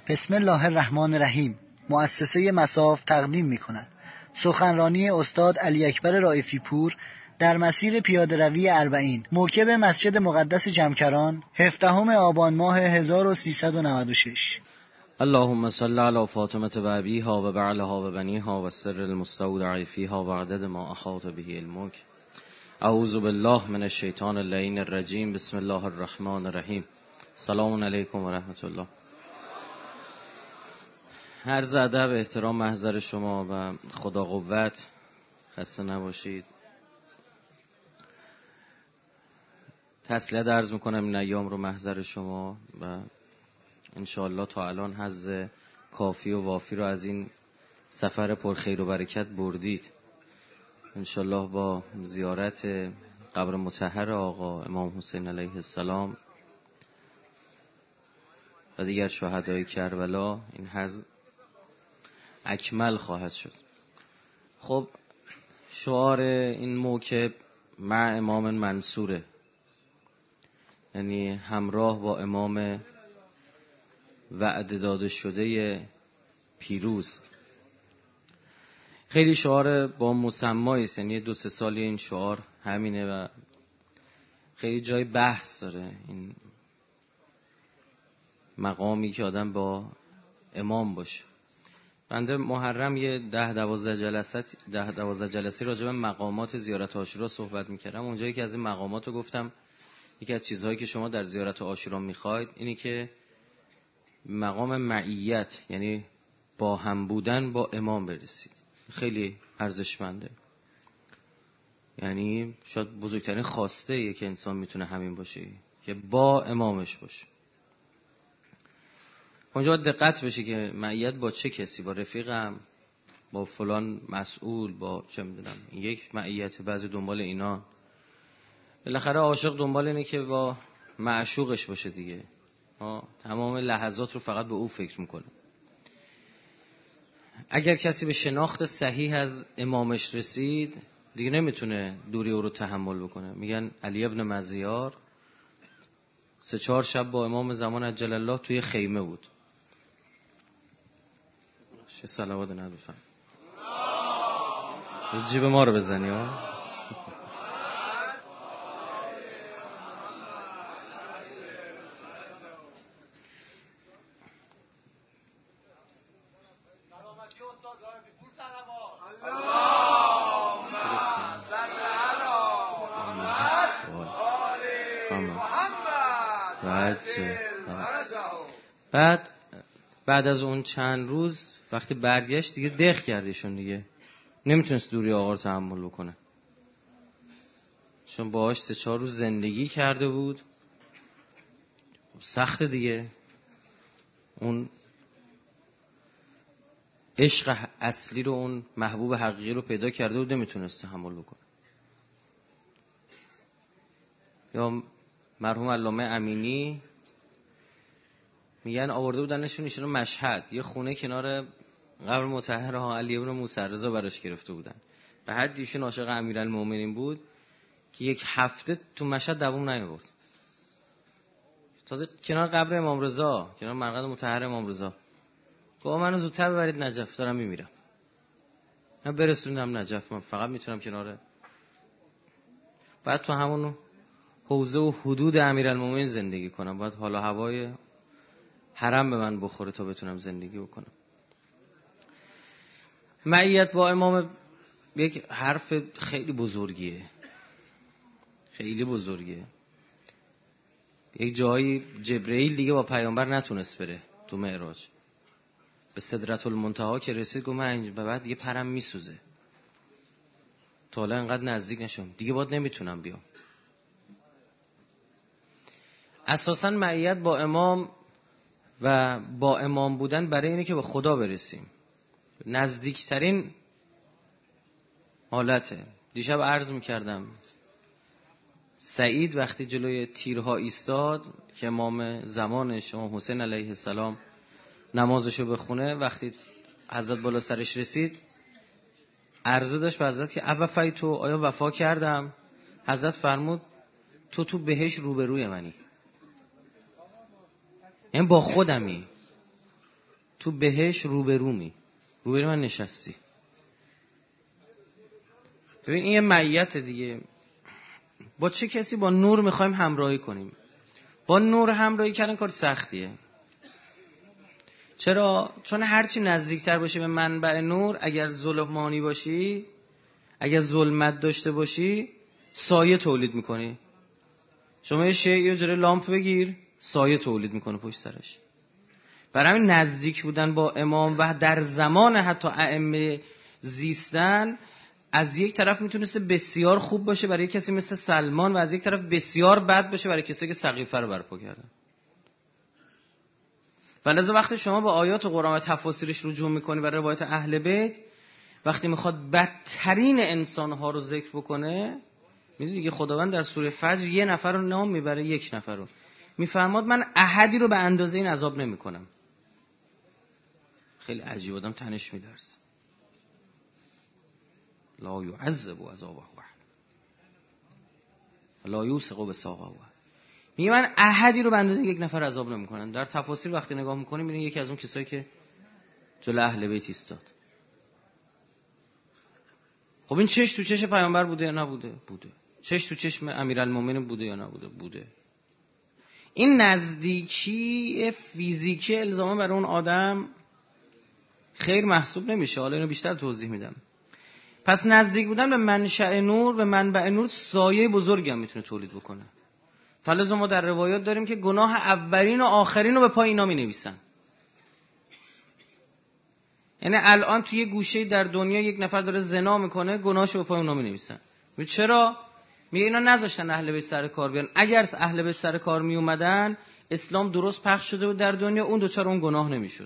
بسم الله الرحمن الرحیم. مؤسسه مصاف تقدیم می‌کند سخنرانی استاد علی اکبر رائفی پور در مسیر پیاده‌روی اربعین موکب مسجد مقدس جمکران 17 آبان ماه 1396. اللهم صل علی فاطمه و ابیها و بعلها و بنیها و سر المستودع فیها و عدد ما احاط به علمک. اعوذ بالله من الشیطان اللعین الرجیم. بسم الله الرحمن الرحیم. سلام علیکم و رحمت الله. عرض ادب، احترام محضر شما و خدا قوت. خسته نباشید. تسلیت عرض میکنم این ایام رو محضر شما و انشاءالله تا الان حظ کافی و وافی رو از این سفر پرخیر و برکت بردید. انشاءالله با زیارت قبر مطهر آقا امام حسین علیه السلام و دیگر شهدای کربلا این حظ اکمل خواهد شد. خب شعار این موکب مع امام منصوره، یعنی همراه با امام وعده داده شده پیروز. خیلی شعار با مسمایی است، یعنی 2-3 سالی این شعار همینه و خیلی جای بحث داره. این مقامی که آدم با امام باشه. بنده محرم یه 10-12 جلسه راجع به مقامات زیارت عاشورا صحبت میکردم. اونجایی که از این مقامات رو گفتم یکی از چیزهایی که شما در زیارت عاشورا میخواید اینی که مقام معیت، یعنی با هم بودن با امام برسید. خیلی ارزشمنده، یعنی شاید بزرگترین خواسته یک انسان میتونه همین باشه که با امامش باشه. اونجا دقت بشه که معیت با چه کسی، با رفیقم، با فلان مسئول، با چه میدونم یک معیت، بعضی دنبال اینا. بالاخره عاشق دنبال اینه که با معشوقش باشه دیگه. تمام لحظات رو فقط به او فکر میکنه. اگر کسی به شناخت صحیح از امامش رسید دیگه نمیتونه دوری او رو تحمل بکنه. میگن علی ابن مزیار 3-4 شب با امام زمان عجل الله توی خیمه بود. چه صلوات ندوفن جیب ما رو بزنی ها. بعد از اون چند روز وقتی برگشت دیگه دق کردیشون، دیگه نمیتونست دوری آقا رو تحمل بکنه، چون باهاش 3-4 روز زندگی کرده بود. سخت دیگه. اون عشق اصلی رو، اون محبوب حقیقی رو پیدا کرده بود، نمیتونست تحمل بکنه. یا مرحوم علامه امینی میگن آورده بودنشون ایشون مشهد، یه خونه کنار قبر مطهر ها علی ابن موسی رضا براش گرفته بودن. به حد ایشون عاشق امیرالمومنین بود که 1 هفته تو مشهد دوام نیاورد. تازه کنار قبر امام رضا، کنار مرقد مطهر امام رضا. گفت منو زودتر ببرید نجف، دارم میمیرم. من برسوندم نجف، من فقط میتونم کنار. بعد تو همون حوزه و حدود امیرالمومنین زندگی کنم، باید حال و هوای حرم به من بخوره تا بتونم زندگی بکنم. معیت با امام یک حرف خیلی بزرگیه، خیلی بزرگیه. یک جایی جبرئیل دیگه با پیامبر نتونست بره تو معراج، به سدرة المنتهی که رسید گفت من اینجا به بعد دیگه پرم میسوزه، تا حالا انقدر نزدیک نشم دیگه، باید نمیتونم بیام. اساساً معیت با امام و با امام بودن برای اینه که به خدا برسیم. نزدیکترین حالته. دیشب عرض میکردم سعید وقتی جلوی تیرها ایستاد که امام زمانش امام حسین علیه السلام نمازشو بخونه، وقتی حضرت بالا سرش رسید عرضه داشت به حضرت که اوفیتو، آیا وفا کردم؟ حضرت فرمود تو بهش روبروی منی، این با خودمی. تو بهش روبرومی، روبرو من نشستی. ببین این یه معیت دیگه. با چه کسی؟ با نور میخوایم همراهی کنیم. با نور همراهی کردن کار سختیه. چرا؟ چون هرچی نزدیکتر باشی به منبع نور، اگر ظلمانی باشی، اگر ظلمت داشته باشی، سایه تولید میکنی. شما یه شیء یا جلوی لامپ بگیر، سایه تولید میکنه پشت سرش. برای همین نزدیک بودن با امام و در زمان حتی ائمه زیستن، از یک طرف میتونسته بسیار خوب باشه برای کسی مثل سلمان و از یک طرف بسیار بد باشه برای کسی که سقیفه رو برپا کردن. ولذا وقتی شما با آیات قرآن و تفاسیرش رجوع میکنی و روایت اهل بیت، وقتی میخواد بدترین انسانها رو ذکر بکنه، میدونی دیگه خداوند در سوره فجر یه نفر رو نام میبره، یک نفر رو میفرماد من احدی رو به اندازه این عذاب نمیکنم. خیلی عجیب، آدم تنش میلرزه. لا یعذب عذابه احد لا یوثق بساقه. میگه من احدی رو به اندازه یک نفر عذاب نمیکنم. در تفاسیر وقتی نگاه میکنیم میبینید یکی از اون کسایی که جلو اهل بیت ایستاد. خب این چش تو چش پیامبر بوده یا نبوده؟ بوده. چش تو چشم امیرالمومنین بوده یا نبوده؟ بوده. این نزدیکی فیزیکی الزاما برای اون آدم خیر محسوب نمیشه. حالا اینو بیشتر توضیح میدم. پس نزدیک بودن به منشأ نور، به منبع نور، سایه بزرگی هم میتونه تولید بکنه. فلذا ما در روایات داریم که گناه اولین و آخرین رو به پای اینا مینویسن. یعنی الان توی یه گوشه در دنیا یک نفر داره زنا میکنه، گناهشو به پای اونا مینویسن. چرا؟ میگه اینا نذاشتن اهل بیت سر کار بیان. اگر اهل بیت سر کار می اومدن، اسلام درست پخش شده بود در دنیا، اون دوچار اون گناه نمیشد.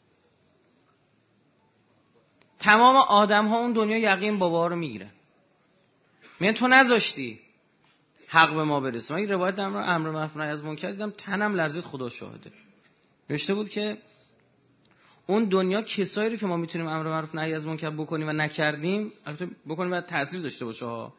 تمام آدم ها اون دنیا یقین بابا رو میگیرن. میگن تو نذاشتی حق به ما برسه. من این روایت امر معروف نهی از منکر دیدم، تنم لرزید، خدا شاهده. نوشته بود که اون دنیا کسایی رو که ما میتونیم امر معروف نهی از منکر بکنیم و نکردیم، البته بکنیم و تاثیر داشته باشه ها،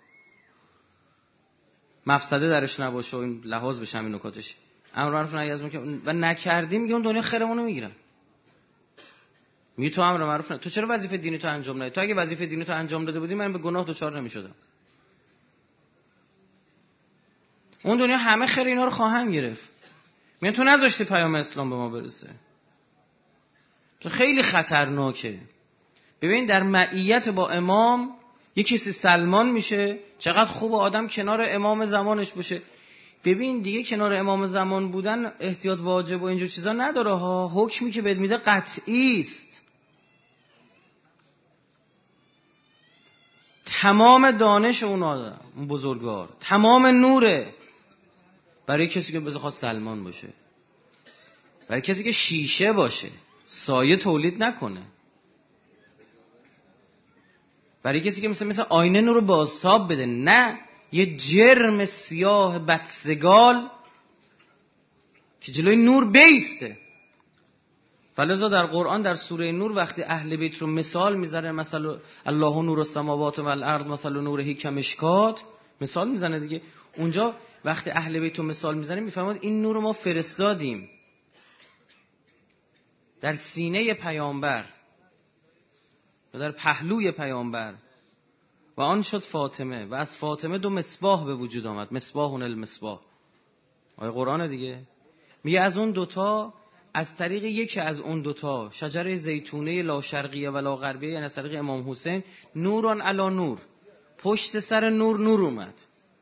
مفسده درش نباشه و این لحاظ بشه همین نکاتش، امر معروف نهی از منکر و نکردیم، میگه اون دنیا خیرمون رو میگیرن. میگه تو امر معروف نه، تو چرا وظیفه دینی تو انجام ندادی؟ تو اگه وظیفه دینی تو انجام داده بودی من به گناه دچار نمیشدم. اون دنیا همه خیر اینا رو خواهند گرفت. میگن تو نذاشتی پیام اسلام به ما برسه. تو خیلی خطرناکه. ببین در معیت با امام یک کسی سلمان میشه، چقدر خوب آدم کنار امام زمانش باشه. ببین دیگه کنار امام زمان بودن احتیاط واجب و اینجور چیزا نداره ها. حکمی که بهت میده قطعی است. تمام دانش اون آدم، اون بزرگوار، تمام نوره برای کسی که بخواد سلمان باشه، برای کسی که شیشه باشه، سایه تولید نکنه، برای کسی که مثل آینه نور بازتاب بده، نه یه جرم سیاه بدسگال که جلوی نور بیسته. فلذا در قرآن در سوره نور وقتی اهل بیت رو مثال میزنه، مثلا الله نور السماوات و الارض مثل نوره کمشکات، مثال میزنه دیگه. اونجا وقتی اهل بیت رو مثال میزنه میفهمید این نور رو ما فرستادیم در سینه پیامبر و در پهلوی پیامبر و آن شد فاطمه و از فاطمه 2 مصباح به وجود آمد. مصباح المصباح آیه قرآن دیگه. میگه از اون دوتا، از طریق یکی از اون دوتا، شجره زیتونه لا شرقیه و لا غربیه، یعنی از طریق امام حسین، نوران علا نور، پشت سر نور نور اومد.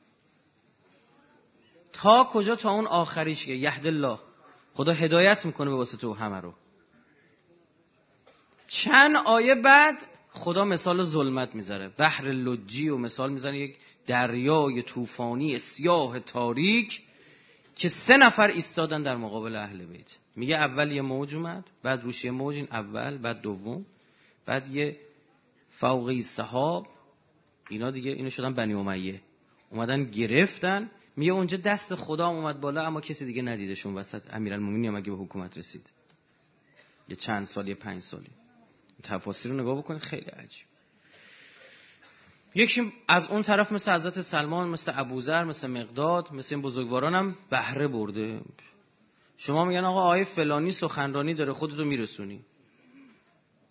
تا کجا؟ تا اون آخریش که یهد الله، خدا هدایت میکنه به واسطه همه رو. چند آیه بعد خدا مثال ظلمت میذاره، بحر لجی و مثال میزنه، یک دریای طوفانی سیاه تاریک که 3 نفر ایستادن در مقابل اهل بیت. میگه اول یه موج اومد، بعد روش یه موج، این اول، بعد دوم، بعد یه فوقی سحاب، اینا دیگه اینو شدن بنی امیه، اومدن گرفتن. میگه اونجا دست خدا اومد بالا اما کسی دیگه ندیدشون وسط. امیرالمومنین هم اگه به حکومت رسید یه چند سال، یه 5 سالی، تفاسیر رو نگاه بکنید خیلی عجیب. یکی از اون طرف مثل حضرت سلمان، مثل ابوذر، مثل مقداد، مثل این بزرگواران هم بهره برده. شما میگن آقا آیه فلانی سخنرانی داره، خودتو میرسونی.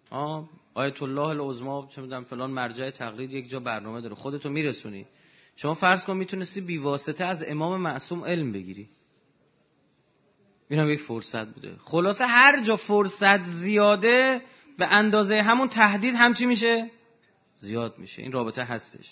آیت الله العظما چه میدونم فلان مرجع تقلید یک جا برنامه داره، خودتو میرسونی. شما فرض کن میتونستی بی واسطه از امام معصوم علم بگیری، اینم یک فرصت بوده. خلاصه هر جا فرصت زیاده به اندازه همون تهدید هم چی میشه؟ زیاد میشه. این رابطه هستش.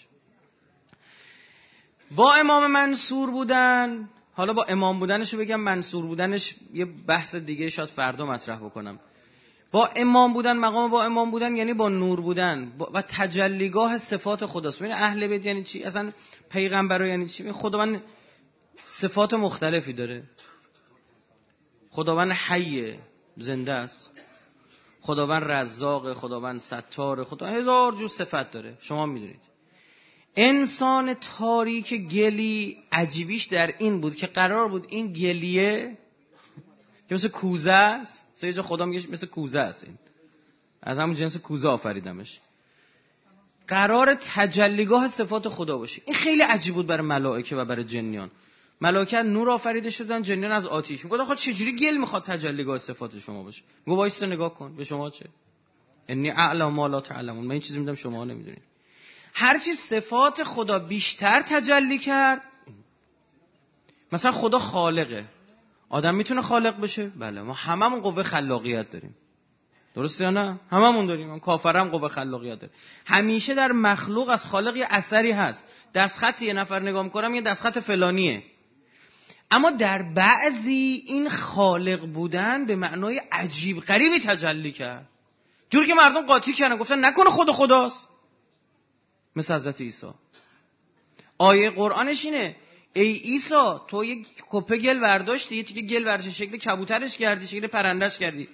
با امام منصور بودن، حالا با امام بودنشو بگم، منصور بودنش یه بحث دیگه شاید فردا مطرح بکنم. با امام بودن، مقام با امام بودن یعنی با نور بودن و تجلیگاه صفات خداست. ببین اهل بیت یعنی چی؟ اصلا پیغمبر یعنی چی؟ خداوند صفات مختلفی داره. خداوند حیه، زنده است. خداوند رزاق، خداوند ستار، خداوند هزار جور صفت داره. شما میدونید انسان تاریک گلی عجیبیش در این بود که قرار بود این گلیه که مثل کوزه است، یه جا خدا میگه مثل کوزه است، این از همون جنس کوزه آفریدمش، قرار تجلیگاه صفات خدا باشه. این خیلی عجیب بود برای ملائکه و برای جنیان. ملائکه نور آفریده شدن، جنیان از آتش. میگه آخه چجوری گل میخواد تجلیگاه صفات شما باشه؟ میگه وایس نگاه کن، به شما چه؟ انی اعلم ما لا تعلمون، من این چیزی میدم شما نمیدونید. هر چی صفات خدا بیشتر تجلی کرد، مثلا خدا خالقه، آدم میتونه خالق بشه؟ بله، ما هممون قوه خلاقیت داریم، درسته یا نه؟ هممون داریم. من کافرم قوه خلاقیت داره. همیشه در مخلوق از خالق یه اثری هست. دستخط یه نفر نگاه میکنم یه دستخط فلانیه، اما در بعضی این خالق بودن به معنای عجیب غریبی تجلی کرد، جوری که مردم قاطی کردن، گفتن نکنه خود خداست. مثل حضرت عیسی. آیه قرآنش اینه ای عیسی تو یک کپه گل برداشتی، یه تیکه گل برداشتی، شکل کبوترش کردی، شکل پرندش کردی،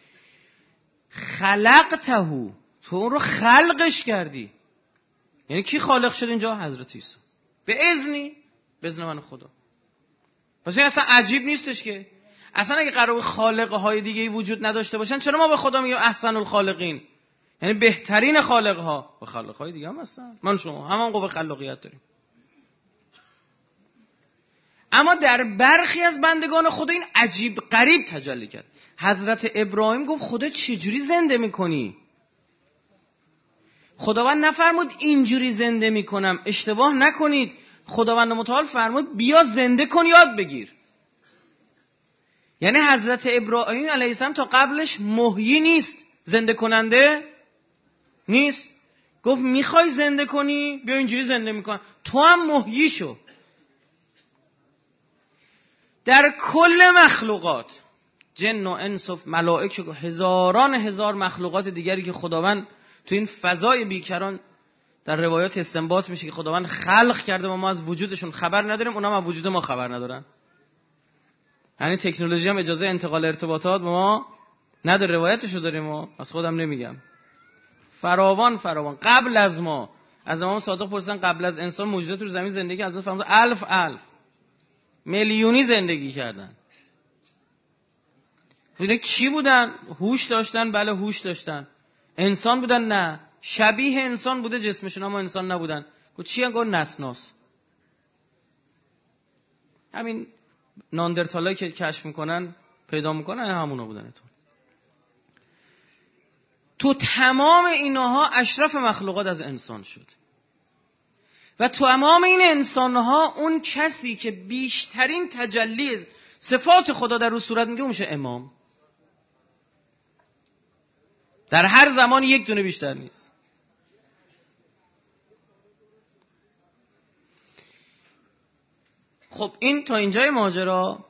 خلقته، تو اون رو خلقش کردی. یعنی کی خالق شد اینجا؟ حضرت عیسی. به اذن من خدا. پس این اصلا عجیب نیستش که. اصلا اگه قرار خالق های دیگه ای وجود نداشته باشن، چرا ما به خدا میگیم احسن الخالقین؟ یعنی بهترین خالق ها. و خالق های دیگه هم هستن، من شما همون قوه خلاقیت داریم. اما در برخی از بندگان خدا این عجیب غریب تجلی کرد. حضرت ابراهیم گفت خدا چجوری زنده میکنی؟ خداوند نفرمود اینجوری زنده میکنم، اشتباه نکنید. خداوند متعال فرمود بیا زنده کن، یاد بگیر. یعنی حضرت ابراهیم علیه السلام تا قبلش محیی نیست، زنده کننده نیست. گفت میخوای زنده کنی؟ بیا اینجوری زنده میکن، تو هم محیی شو. در کل مخلوقات، جن و انس و ملائکه و هزاران هزار مخلوقات دیگری که خداوند تو این فضای بیکران در روایات استنباط میشه که خداوند خلق کرده و ما از وجودشون خبر نداریم، اونا هم از وجود ما خبر ندارن. یعنی تکنولوژی هم اجازه انتقال ارتباطات ما نداره، روایتشو داریم و از خودم نمیگم. فراوان قبل از ما، از امام صادق پرسیدن قبل از انسان موجودات رو زمین زندگی از فرمود الف میلیونی زندگی کردن. اینا چی بودن؟ هوش داشتن؟ بله هوش داشتن. انسان بودن؟ نه. شبیه انسان بوده جسمشون اما انسان نبودن. گفت چی؟ انگار نسناس. همین ناندرتالایی که کشف میکنن پیدا میکنن همونا بودنتون. تو تمام اینها اشرف مخلوقات از انسان شد و تو تمام این انسانها اون کسی که بیشترین تجلی صفات خدا در رو صورت میگه میشه امام. در هر زمان یک دونه بیشتر نیست. خب این تا اینجای ماجرا.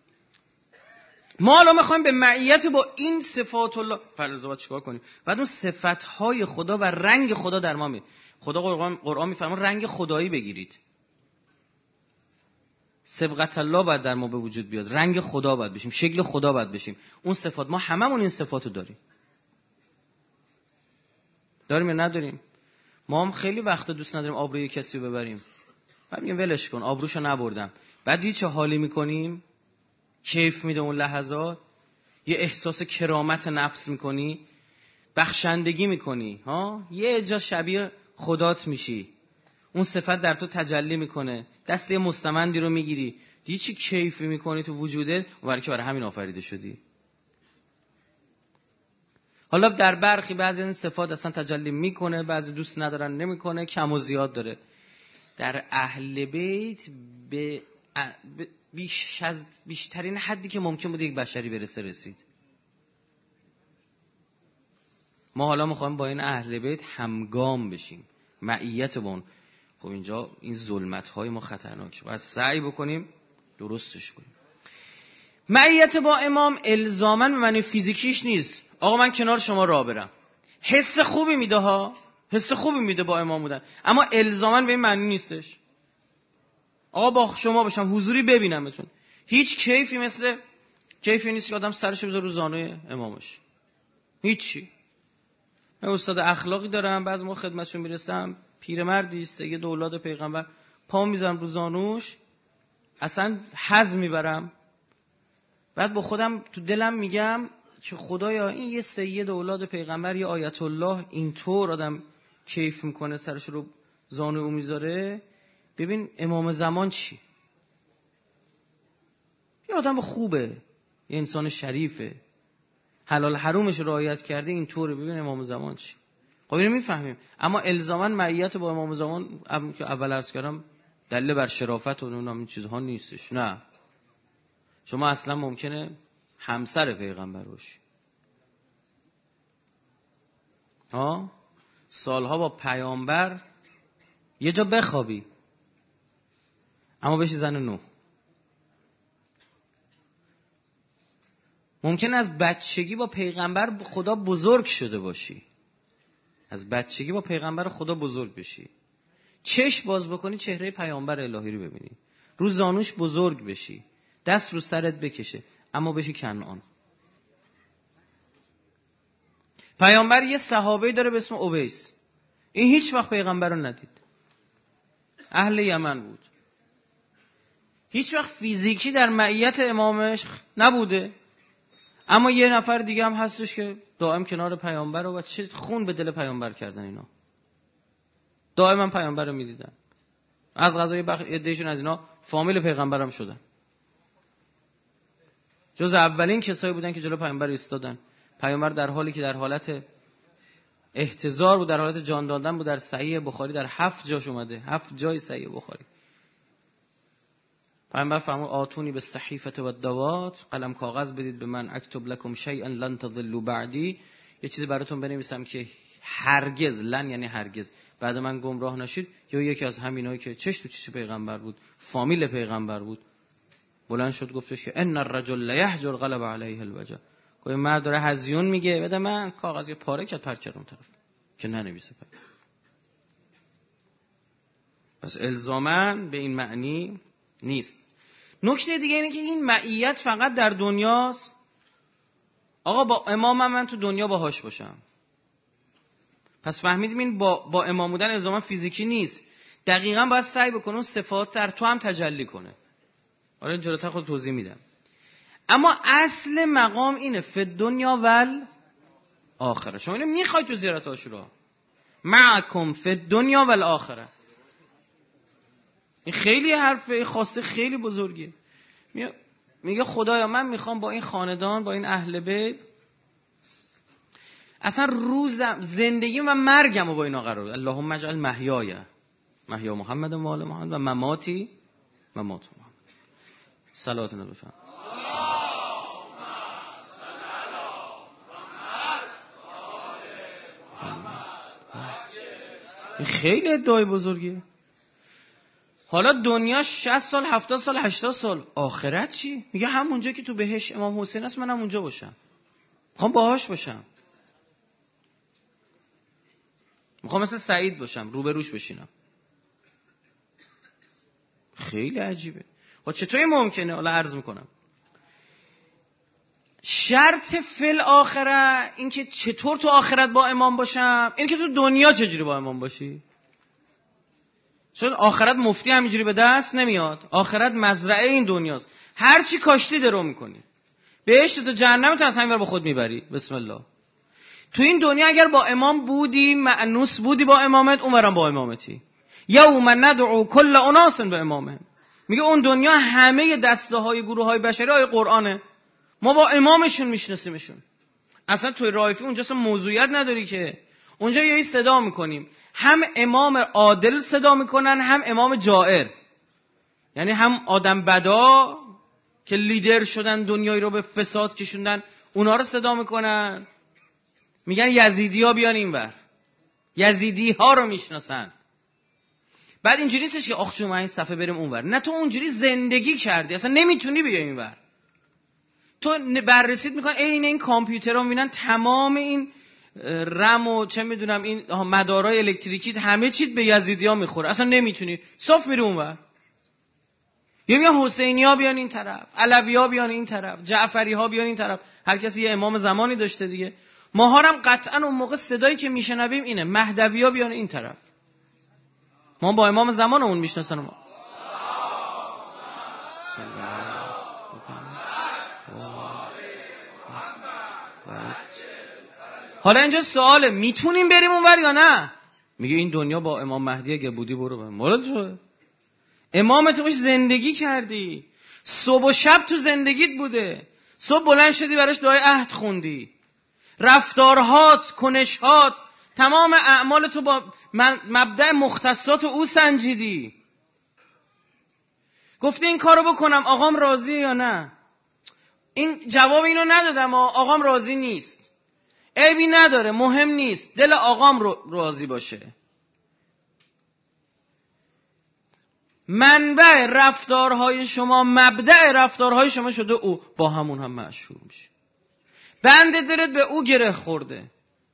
ما الان میخوایم به معیت با این صفات الله فرض چیکار کنیم؟ بعد اون صفتهای خدا و رنگ خدا در ما می خدا قرآن میفرماید رنگ خدایی بگیرید. سبقت الله باید در ما به وجود بیاد، رنگ خدا باید بشیم، شکل خدا باید بشیم. اون صفات ما هممون این صفاتو داریم یا نداریم؟ ما هم خیلی وقت دوست نداریم آبروی کسی رو ببریم، بعد میگیم ولش کن آبروشو نبردم. بعد دیگه چه حالی میکنیم؟ کیف میده اون لحظات، یه احساس کرامت نفس میکنی، بخشندگی میکنی، یه جا شبیه خدات میشی، اون صفت در تو تجلی میکنه، دست یه مستمندی رو میگیری، دیگه چی کیفی میکنی تو وجودت، برای که برای همین آفریده شدی. حالا در برخی بعضی این صفات اصلا تجلی میکنه، بعضی دوست ندارن نمیکنه، کم و زیاد داره. در اهل بیت به بیشترین حدی که ممکن بود یک بشری برسه رسید. ما حالا میخوایم با این اهل بیت همگام بشیم، معیت با اون. خب اینجا این ظلمت‌های ما خطرناکه، باید سعی بکنیم درستش کنیم. معیت با امام الزاماً به معنی فیزیکیش نیست. آقا من کنار شما راه برم، حس خوبی میده ها، حس خوبی میده با امام بودن، اما الزاماً به این معنی نیستش. آقا با شما باشم حضوری ببینمتون، هیچ کیفی مثل کیفی نیست که آدم سرش بذاره رو زانوی امامش. هیچی. من استاد اخلاقی دارم، بعضی موقع خدمتشون میرسم، پیرمردی است، سید اولاد پیغمبر، پا میذارم رو زانوش، اصلا حظ میبرم. بعد با خودم تو دلم میگم که خدایا این یه سید اولاد پیغمبر، یه آیت الله، اینطور آدم کیف میکنه سرش رو زانو او میذاره، ببین امام زمان چی؟ یه آدم خوبه، یه انسان شریفه، حلال حرومش رعایت کرده، اینطوره، ببین امام زمان چی؟ خب اینو میفهمیم. اما الزاما معیت با امام زمان که اول عرض کردم دلیل بر شرافت و اون چیزها نیستش. نه، شما اصلا ممکنه همسر پیغمبر باشی، سالها با پیامبر یه جا بخوابی، اما بشی زن نو. ممکن از بچگی با پیغمبر خدا بزرگ شده باشی، از بچگی با پیغمبر خدا بزرگ بشی، چشم باز بکنی چهره پیامبر الهی رو ببینی، رو زانوش بزرگ بشی، دست رو سرت بکشه، اما بشی کنعان. پیامبر یه صحابه داره به اسم اویس، این هیچ وقت پیغمبر رو ندید، اهل یمن بود، هیچ وقت فیزیکی در معیت امامش نبوده، اما یه نفر دیگه هم هستش که دائم کنار پیامبر و چه خون به دل پیامبر کردن، اینا دائما پیامبر رو میدیدن، از قضای عدهشون از اینا فامیل پیغمبر هم شدن، جز اولین کسایی بودن که جلو پیامبر ایستادن. پیامبر در حالی که در حالت احتضار بود، در حالت جان دادن بود، در صحیح بخاری در 7 جاش اومده، 7 جای صحیح بخاری پیامبر فرمود آتونی به صحیفه و دوات، قلم کاغذ بدید به من، اکتب لکم شیئا لن تضلوا بعدی، یه چیزی براتون بنویسم که هرگز، لن یعنی هرگز، بعد من گمراه نشید. یا یکی از همینایی که چش تو چش پیغمبر بود، فامیل پیغمبر بود، بلند شد گفتش که ان الرجل لیهجر غلب علیه الوجع، کوئی مرد داره هزیون میگه، بده من کاغذ یه پاره کرد پر کردم طرف که ننویسه. پس الزاما به این معنی نیست. نکته دیگه اینه که این معیت فقط در دنیاست. آقا با امامم من تو دنیا باهاش باشم، پس فهمیدیم این با امام بودن الزاما فیزیکی نیست، دقیقاً باید سعی بکنه اون صفات در تو هم تجلی کنه. حالا جلوتر خود توضیح میدم. اما اصل مقام اینه فی دنیا ول آخره. شما اینو میخوای تو زیارت عاشورا، معکم فی دنیا ول آخره. این خیلی حرف خاصه خیلی بزرگیه. میگه خدایا من میخوام با این خاندان، با این اهل بیت، اصلا روزم، زندگیم و مرگم رو با اینا قرار بده. اللهم اجعل محیای محیا محمد و آل محمد و مماتی ممات محمد. صلوات نبی بفرمایید. این خیلی ادعای بزرگیه. حالا دنیا 60 سال 70 سال 80 سال، آخرت چی؟ میگه همونجا که تو بهشت امام حسین است منم اونجا باشم، میخوام باهاش باشم، میخوام مثل سعید باشم، روبروش بشینم. خیلی عجیبه. و چطوری ممکنه؟ حالا عرض میکنم. شرط فل آخره این که چطور تو آخرت با امام باشم، این که تو دنیا چجوری با امام باشی. چون آخرت مفتی همینجوری به دست نمیاد، آخرت مزرعه این دنیاست، هر چی کاشتی درو میکنی. بهشت و جهنم تو از همین با خود میبری. بسم الله. تو این دنیا اگر با امام بودی، مأنوس بودی با امامت، اونورم با امامتی. یوم ندعو کل اناس به امامه. میگه اون دنیا همه دسته های گروه های بشری های قرآنه، ما با امامشون میشناسیمشون. اصلا توی رایفی اونجا اصلا موضوعیت نداری که. اونجا یه صدا میکنیم، هم امام عادل صدا میکنن هم امام جائر، یعنی هم آدم بدا که لیدر شدن دنیایی رو به فساد کشوندن اونا رو صدا میکنن، میگن یزیدی ها بیان اینور، یزیدی ها رو میشناسن. بعد اینجوری نیستش که آخ جون ما این صفحه بریم اونور، نه تو اونجوری زندگی کردی اصلا نمیتونی بیای اینور. تو بررسیت میکنن این کامپیوترها میبینن تمام این رم و چه میدونم این مدارای الکتریکی همه چیت به یزیدی ها میخوره، اصلا نمیتونی، صاف میره اونور. یا میگن حسینی ها بیان این طرف، علوی ها بیان این طرف، جعفری ها بیان این طرف، هر کسی یه امام زمانی داشته دیگه. ماها هم قطعا اون موقع صدایی که میشنویم اینه مهدوی ها بیان این طرف، ما با امام زمانمون میشناسن ما. حالا اینجا سواله میتونیم بریم اونور یا نه؟ میگه این دنیا با امام مهدی اگه بودی برو. مورد تو امام تو باش زندگی کردی، صبح و شب تو زندگیت بوده، صبح بلند شدی براش دعای عهد خوندی، رفتارهات، کنشهات، تمام اعمال تو با مبدأ مختصات او سنجیدی، گفتی این کارو بکنم آقام راضیه یا نه. این جواب اینو ندادم آقام راضی نیست، عیبی نداره، مهم نیست، دل آقام راضی باشه. منبع رفتارهای شما، مبدأ رفتارهای شما شده او، با همون هم مشهور میشه. بنده دلت به او گره خورده،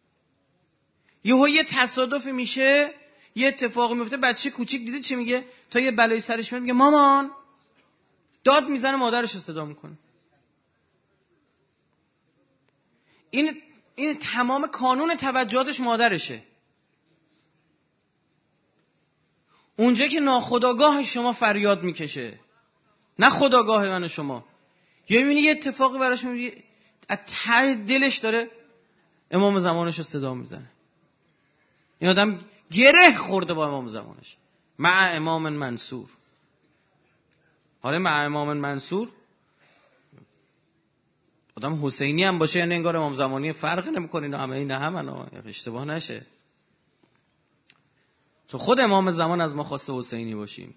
یه تصادفی میشه، یه اتفاقی میفته، بچه کوچیک دیده چی میگه؟ تا یه بلایی سرش میاد میگه مامان، داد میزنه، مادرش رو صدا میکنه. این تمام کانون توجهاتش مادرشه. اونجا که ناخودآگاه شما فریاد میکشه، نه خودآگاه من شما. یا میبینی یه اتفاقی براش میبینی از ته دلش داره امام زمانش رو صدا میزنه. این آدم گره خورده با امام زمانش. مع امام منصور. حالا مع امام منصور آدم حسینی هم باشه یعنی انگار امام زمانی فرق نمیکنه، اینا همه این همن، اشتباه نشه. چون خود امام زمان از ما خواسته حسینی باشیم،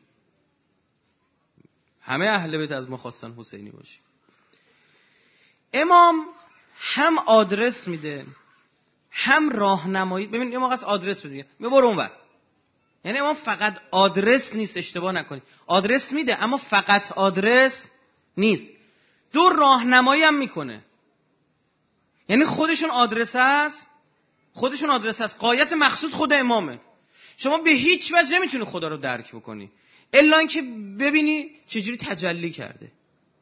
همه اهل بیت از ما خواستن حسینی باشیم. امام هم آدرس میده هم راهنمایی. ببین یه موقع از آدرس میده برو اونور، یعنی امام فقط آدرس نیست، اشتباه نکنی، آدرس میده اما فقط آدرس نیست، دو راهنمایی هم میکنه. یعنی خودشون آدرس هست، غایت مقصود خود امامه. شما به هیچ وجه نمیتونی خدا رو درک بکنی الا اینکه ببینی چجوری تجلی کرده.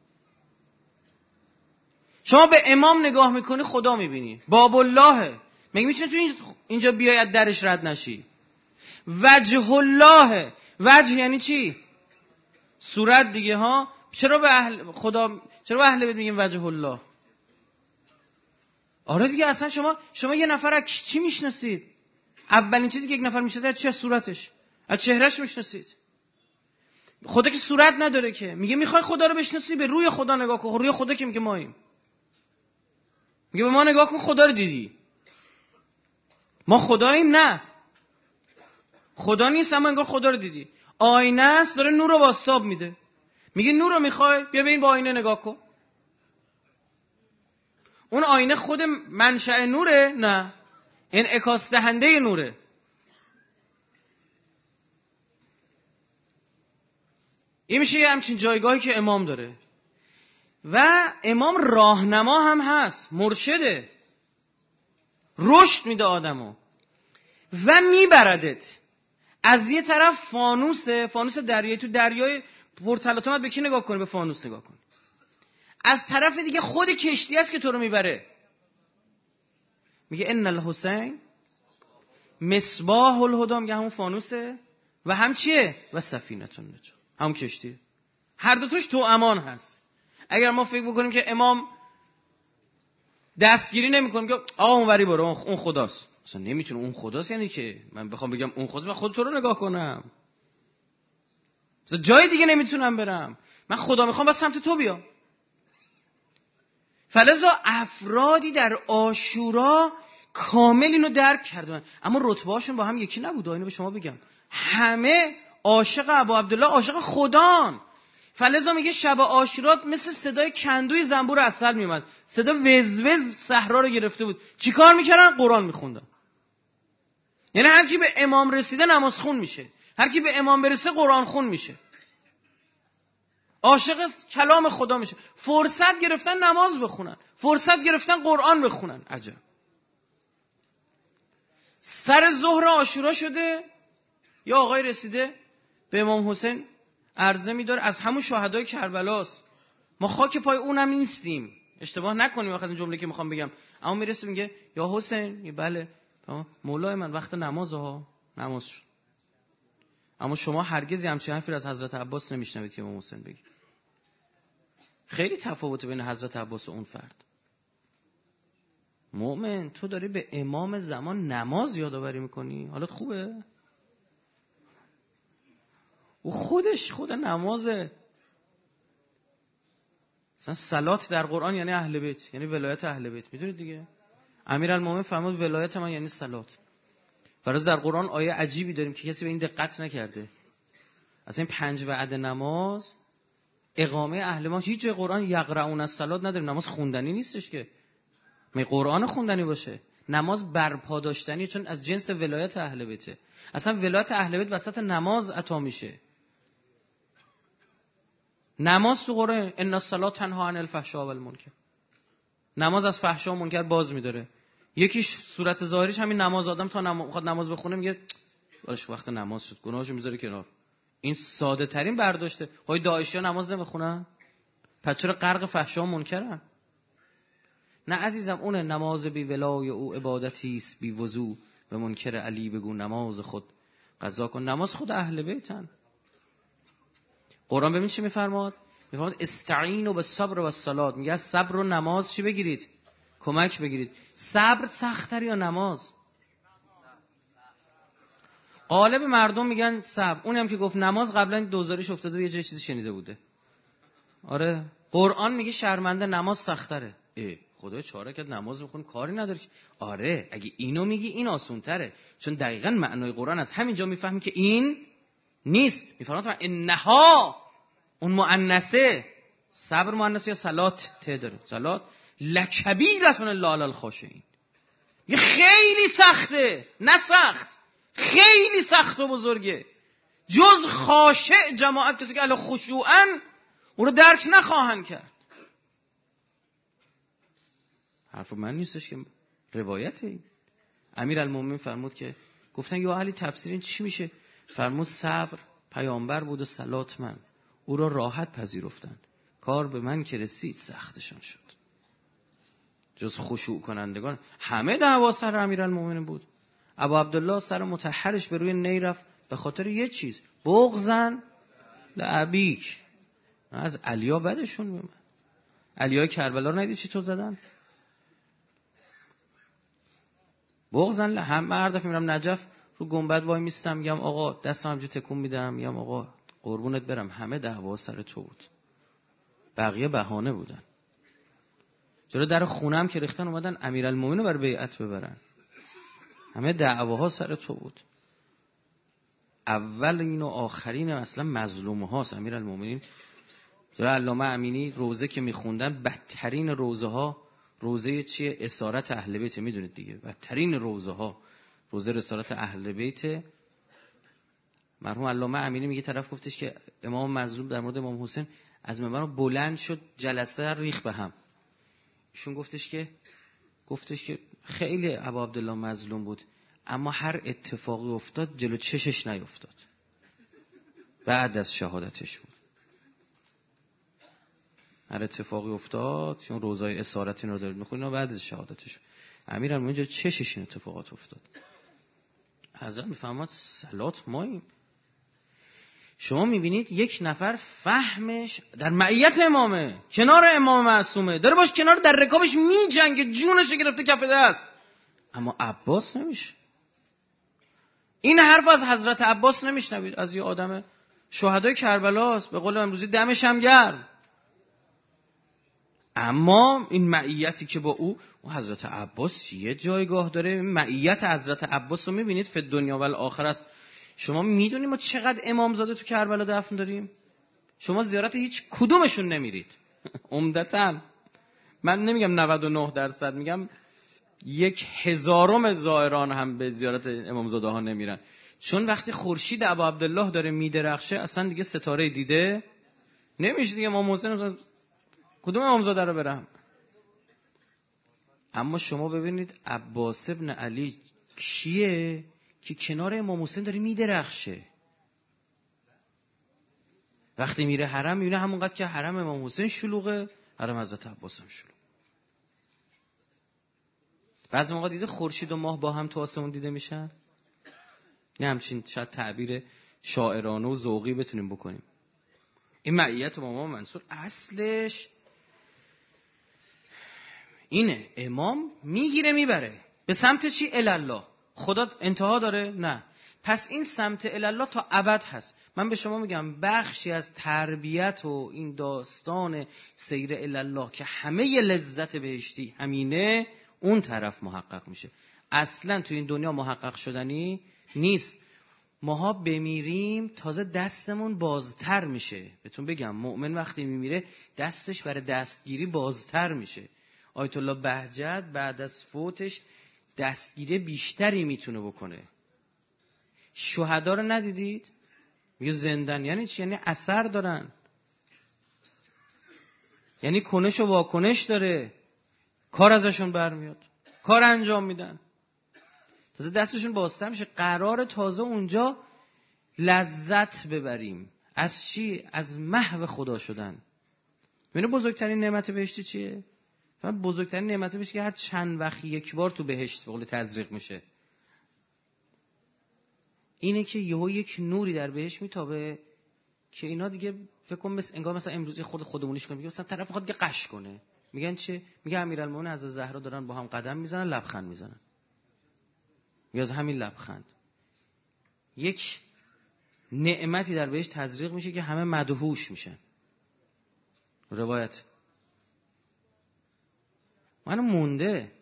شما به امام نگاه میکنی خدا میبینی، باب الله. مگه میتونی تو اینجا بیای از درش رد نشی؟ وجه الله. وجه یعنی چی؟ صورت دیگه ها. چرا به اهل بیت میگیم وجه الله؟ آره دیگه، اصلا شما یه نفر از چی میشناسید؟ اولین چیزی که یک نفر میشناسه از چی؟ از صورتش، از چهرهش میشناسید. خدا که صورت نداره که. میگه میخوای خدا رو بشناسی به روی خدا نگاه کن. روی خدا که میگه ماییم، میگه به ما نگاه کن خدا رو دیدی. ما خداییم؟ نه، خدا نیست اما انگار خدا رو دیدی. آینه است داره نور رو بازتاب میده، میگه نور رو میخوای بیا به این با آینه نگاه کن. اون آینه خود منشأ نوره؟ نه، انعکاس دهنده نوره. این میشه یه همچین جایگاهی که امام داره. و امام راهنما هم هست، مرشده، رشد میده آدمو و میبردت. از یه طرف فانوس دریایی، تو دریای پرتلاطم به کی نگاه کنی؟ به فانوس نگاه کن. از طرف دیگه خود کشتی است که تو رو میبره. میگه ان الحسین مصباح الهدی، میگه همون فانوسه و هم چیه؟ و سفینه النجات، همون کشتیه. هر دو توش تو امان هست. اگر ما فکر بکنیم که امام دستگیری نمی‌کنه که آقا اونوری برو اون خداست، اصلا نمیتونه. اون خداست یعنی که من بخوام بگم اون خداست، من خود تو رو نگاه کنم، جای دیگه نمیتونم برم، من خدا میخوام بس سمت تو بیام. فلذا افرادی در عاشورا کامل اینو درک کردن، اما رتبه‌هاشون با هم یکی نبود. اینو به شما بگم همه عاشق ابو عبدالله، عاشق خدان. فلذا میگه شب عاشورا مثل صدای کندوی زنبور عسل میومد، صدا وز وز صحرا رو گرفته بود. چیکار میکردن؟ قرآن میخوندن. یعنی هر کی به امام رسیده نماز خون میشه، هر کی به امام برسه قرآن خون میشه، عاشق کلام خدا میشه. فرصت گرفتن نماز بخونن، فرصت گرفتن قرآن بخونن. عجب. سر ظهر عاشورا شده، یا آقای رسیده به امام حسین عرضه میداره از همون شهدای کربلاست، ما خاک پای اونم نیستیم، اشتباه نکنیم وقتی این جمله که میخوام بگم. اما میرسه میگه یا حسین، بله مولای من وقت نماز ها، نماز شد. اما شما هرگز همچین حرفی از حضرت عباس نمیشنوید که امام حسین بگه. خیلی تفاوت بین حضرت عباس و اون فرد. مؤمن تو داری به امام زمان نماز یادآوری میکنی، حالت خوبه؟ او خودش خود نمازه. مثلا صلات در قرآن یعنی اهل بیت، یعنی ولایت اهل بیت. میدونید دیگه امیرالمومنین فرمود ولایت من یعنی صلات. فراز در قرآن آیه عجیبی داریم که کسی به این دقت نکرده. اصلا این 5 وعده نماز اقامه اهل ما، هیچ جای قرآن یقرؤون الصلات نداریم. نماز خوندنی نیستش که، می قرآن خوندنی باشه. نماز برپا داشتنی، چون از جنس ولایت اهل بیته. اصلا ولایت اهل بیت وسط نماز عطا میشه. نماز تو قرآن ان الصلاه تنها عن الفحشاء والمنکر، نماز از فحشا و منکر باز می‌داره. یکیش صورت ظاهریش همین نماز، آدم تا میخواد نماز بخونه میگه باش وقت نماز شد، گناهاشو میذاره کنار. این ساده ترین برداشته. های داعشیا نماز نمیخونن؟ پس چرا غرق فحشا و منکرن؟ نه عزیزم، اون نماز بی ولای او عبادتی است بی وضو، به منکر علی بگو نماز خود قضا کن. نماز خود اهل بیتن. قرآن ببین چی میفرماد؟ میفرماد استعینوا بالصبر والصلاه. میگه صبر و نماز چی بگیرید؟ کمک بگیرید. صبر سخت‌تر یا نماز؟ غالب مردم میگن صبر. اونی هم که گفت نماز قبلا دوزاریش افتاده و یه جای چیزی شنیده بوده. آره قرآن میگه شرمنده نماز سخت‌تره. خدای چاره کرد نماز میخون کاری نداره. آره اگه اینو میگی این آسان‌تره، چون دقیقاً معنای قرآن از همینجا میفهمی که این نیست. میفرماد انها، اون مؤنثه، صبر مؤنثه یا صلات ته داره، صلات لکبیرتون الا علی الخاشعین. یه خیلی سخته، نه سخت، خیلی سخت و بزرگه. جز خاشع جماعت کسی که اهل خشوعن اون رو درک نخواهند کرد. حرف من نیستش که روایته. امیرالمومنین فرمود که گفتن یا علی تفسیر این چی میشه؟ فرمود صبر پیامبر بود و صلات من، او را راحت پذیرفتن، کار به من که رسید سختشان شد. جز خشوع کنندگان همه دعوا سر امیرالمومنین بود. ابو عبدالله سر مطهرش به روی نی رفت به خاطر یه چیز، بغضن لابیک. از علیا بدشون میومد. علیای کربلا رو ندید چی تو زدن؟ بغضن هم مردف میرم نجف رو گنبد وای میستم میگم آقا دستم همجوری تکون میدم، میگم آقا قربونت برم، همه دعوا سر تو بود، بقیه بهانه بودن. جلو در خونم که ریختن اومدن امیرالمومنین رو بر بیعت ببرن، همه دعواها سر تو بود. اولین و آخرین اصلا مظلوم هاست امیرالمومنین. جلو علامه امینی روزه که میخوندن بدترین روزه ها روزه چیه؟ اسارت اهل بیت. میدونید دیگه بدترین روزه ها روزه اسارت اهل بیت. مرحوم علامه امینی میگه طرف گفتش که امام مظلوم در مورد امام حسین از منبر بلند شد، جلسه ریخ به هم. ایشون گفتش که خیلی ابا عبدالله مظلوم بود، اما هر اتفاقی افتاد جلو چشش نیفتاد. بعد از شهادتش بود. هر اتفاقی افتاد، چون روزای اسارت این رو دارید میخونید، بعد از شهادتش امیرالمومنین جلو چشش این اتفاقات افتاد. حضرت میفهمد صلات ماییم. شما میبینید یک نفر فهمش در معیت امامه، کنار امام معصومه، داره باش کنار در رکابش میجنگه، جونش گرفته کف دست، اما عباس نمیشه. این حرف از حضرت عباس نمیشنوید، از یه آدم شهدای کربلاست، به قول امروزی دمش هم گرم. اما این معیتی که با او حضرت عباس یه جایگاه داره. معیت حضرت عباس رو میبینید فی دنیا و الاخره است. شما میدونید ما چقدر امامزاده تو کربلا دفن داریم؟ شما زیارت هیچ کدومشون نمیرید. عمدتاً من نمیگم 99%، میگم 1/1000 زائران هم به زیارت امامزاده ها نمیرن. چون وقتی خورشید ابا عبدالله داره میدرخشه اصلا دیگه ستاره دیده نمیشه دیگه. امام حسین کدوم امامزاده رو برم؟ اما شما ببینید عباس ابن علی کیه که کنار امام حسین داره میدرخشه. وقتی میره حرم میبینه همونقدر که حرم امام حسین شلوغه، حرم حضرت عباس هم شلوغه. بعضی موقع دیده خورشید و ماه با هم تو آسمون دیده میشن. نه همچین شاید تعبیر شاعرانه و ذوقی بتونیم بکنیم. این معیت امام منصور اصلش اینه، امام میگیره میبره به سمت چی؟ الله. خدا انتها داره؟ نه. پس این سمت الله تا ابد هست. من به شما میگم بخشی از تربیت و این داستان سیر الله که همه لذت بهشتی همینه، اون طرف محقق میشه. اصلا تو این دنیا محقق شدنی نیست. ماها بمیریم تازه دستمون بازتر میشه. بهتون بگم مؤمن وقتی میمیره دستش برای دستگیری بازتر میشه. آیت الله بهجت بعد از فوتش دستگیری بیشتری میتونه بکنه. شهدا رو ندیدید؟ میگه زندن یعنی چی؟ یعنی اثر دارن، یعنی کنش و واکنش داره، کار ازشون برمیاد، کار انجام میدن، تازه دستشون بازتر میشه. قرار تازه اونجا لذت ببریم. از چی؟ از محو خدا شدن. ببین بزرگترین نعمت بهشتی چیه؟ بزرگترین نعمت بهشتی که هر چند وقت یک بار تو بهشت به قول تزریق میشه، اینه که یهو یک نوری در بهشت میتابه که اینا دیگه فکر کنم انگار مثلا امروزی خودمونیش کنه، میگه مثلا طرف میخواد دیگه قش کنه، میگن چه؟ میگه امیرالمومنین از زهرا دارن با هم قدم میزنن، لبخند میزنن. میگه از همین لبخند یک نعمتی در بهشت تزریق میشه که همه مدهوش میشن. روایت منو مونده.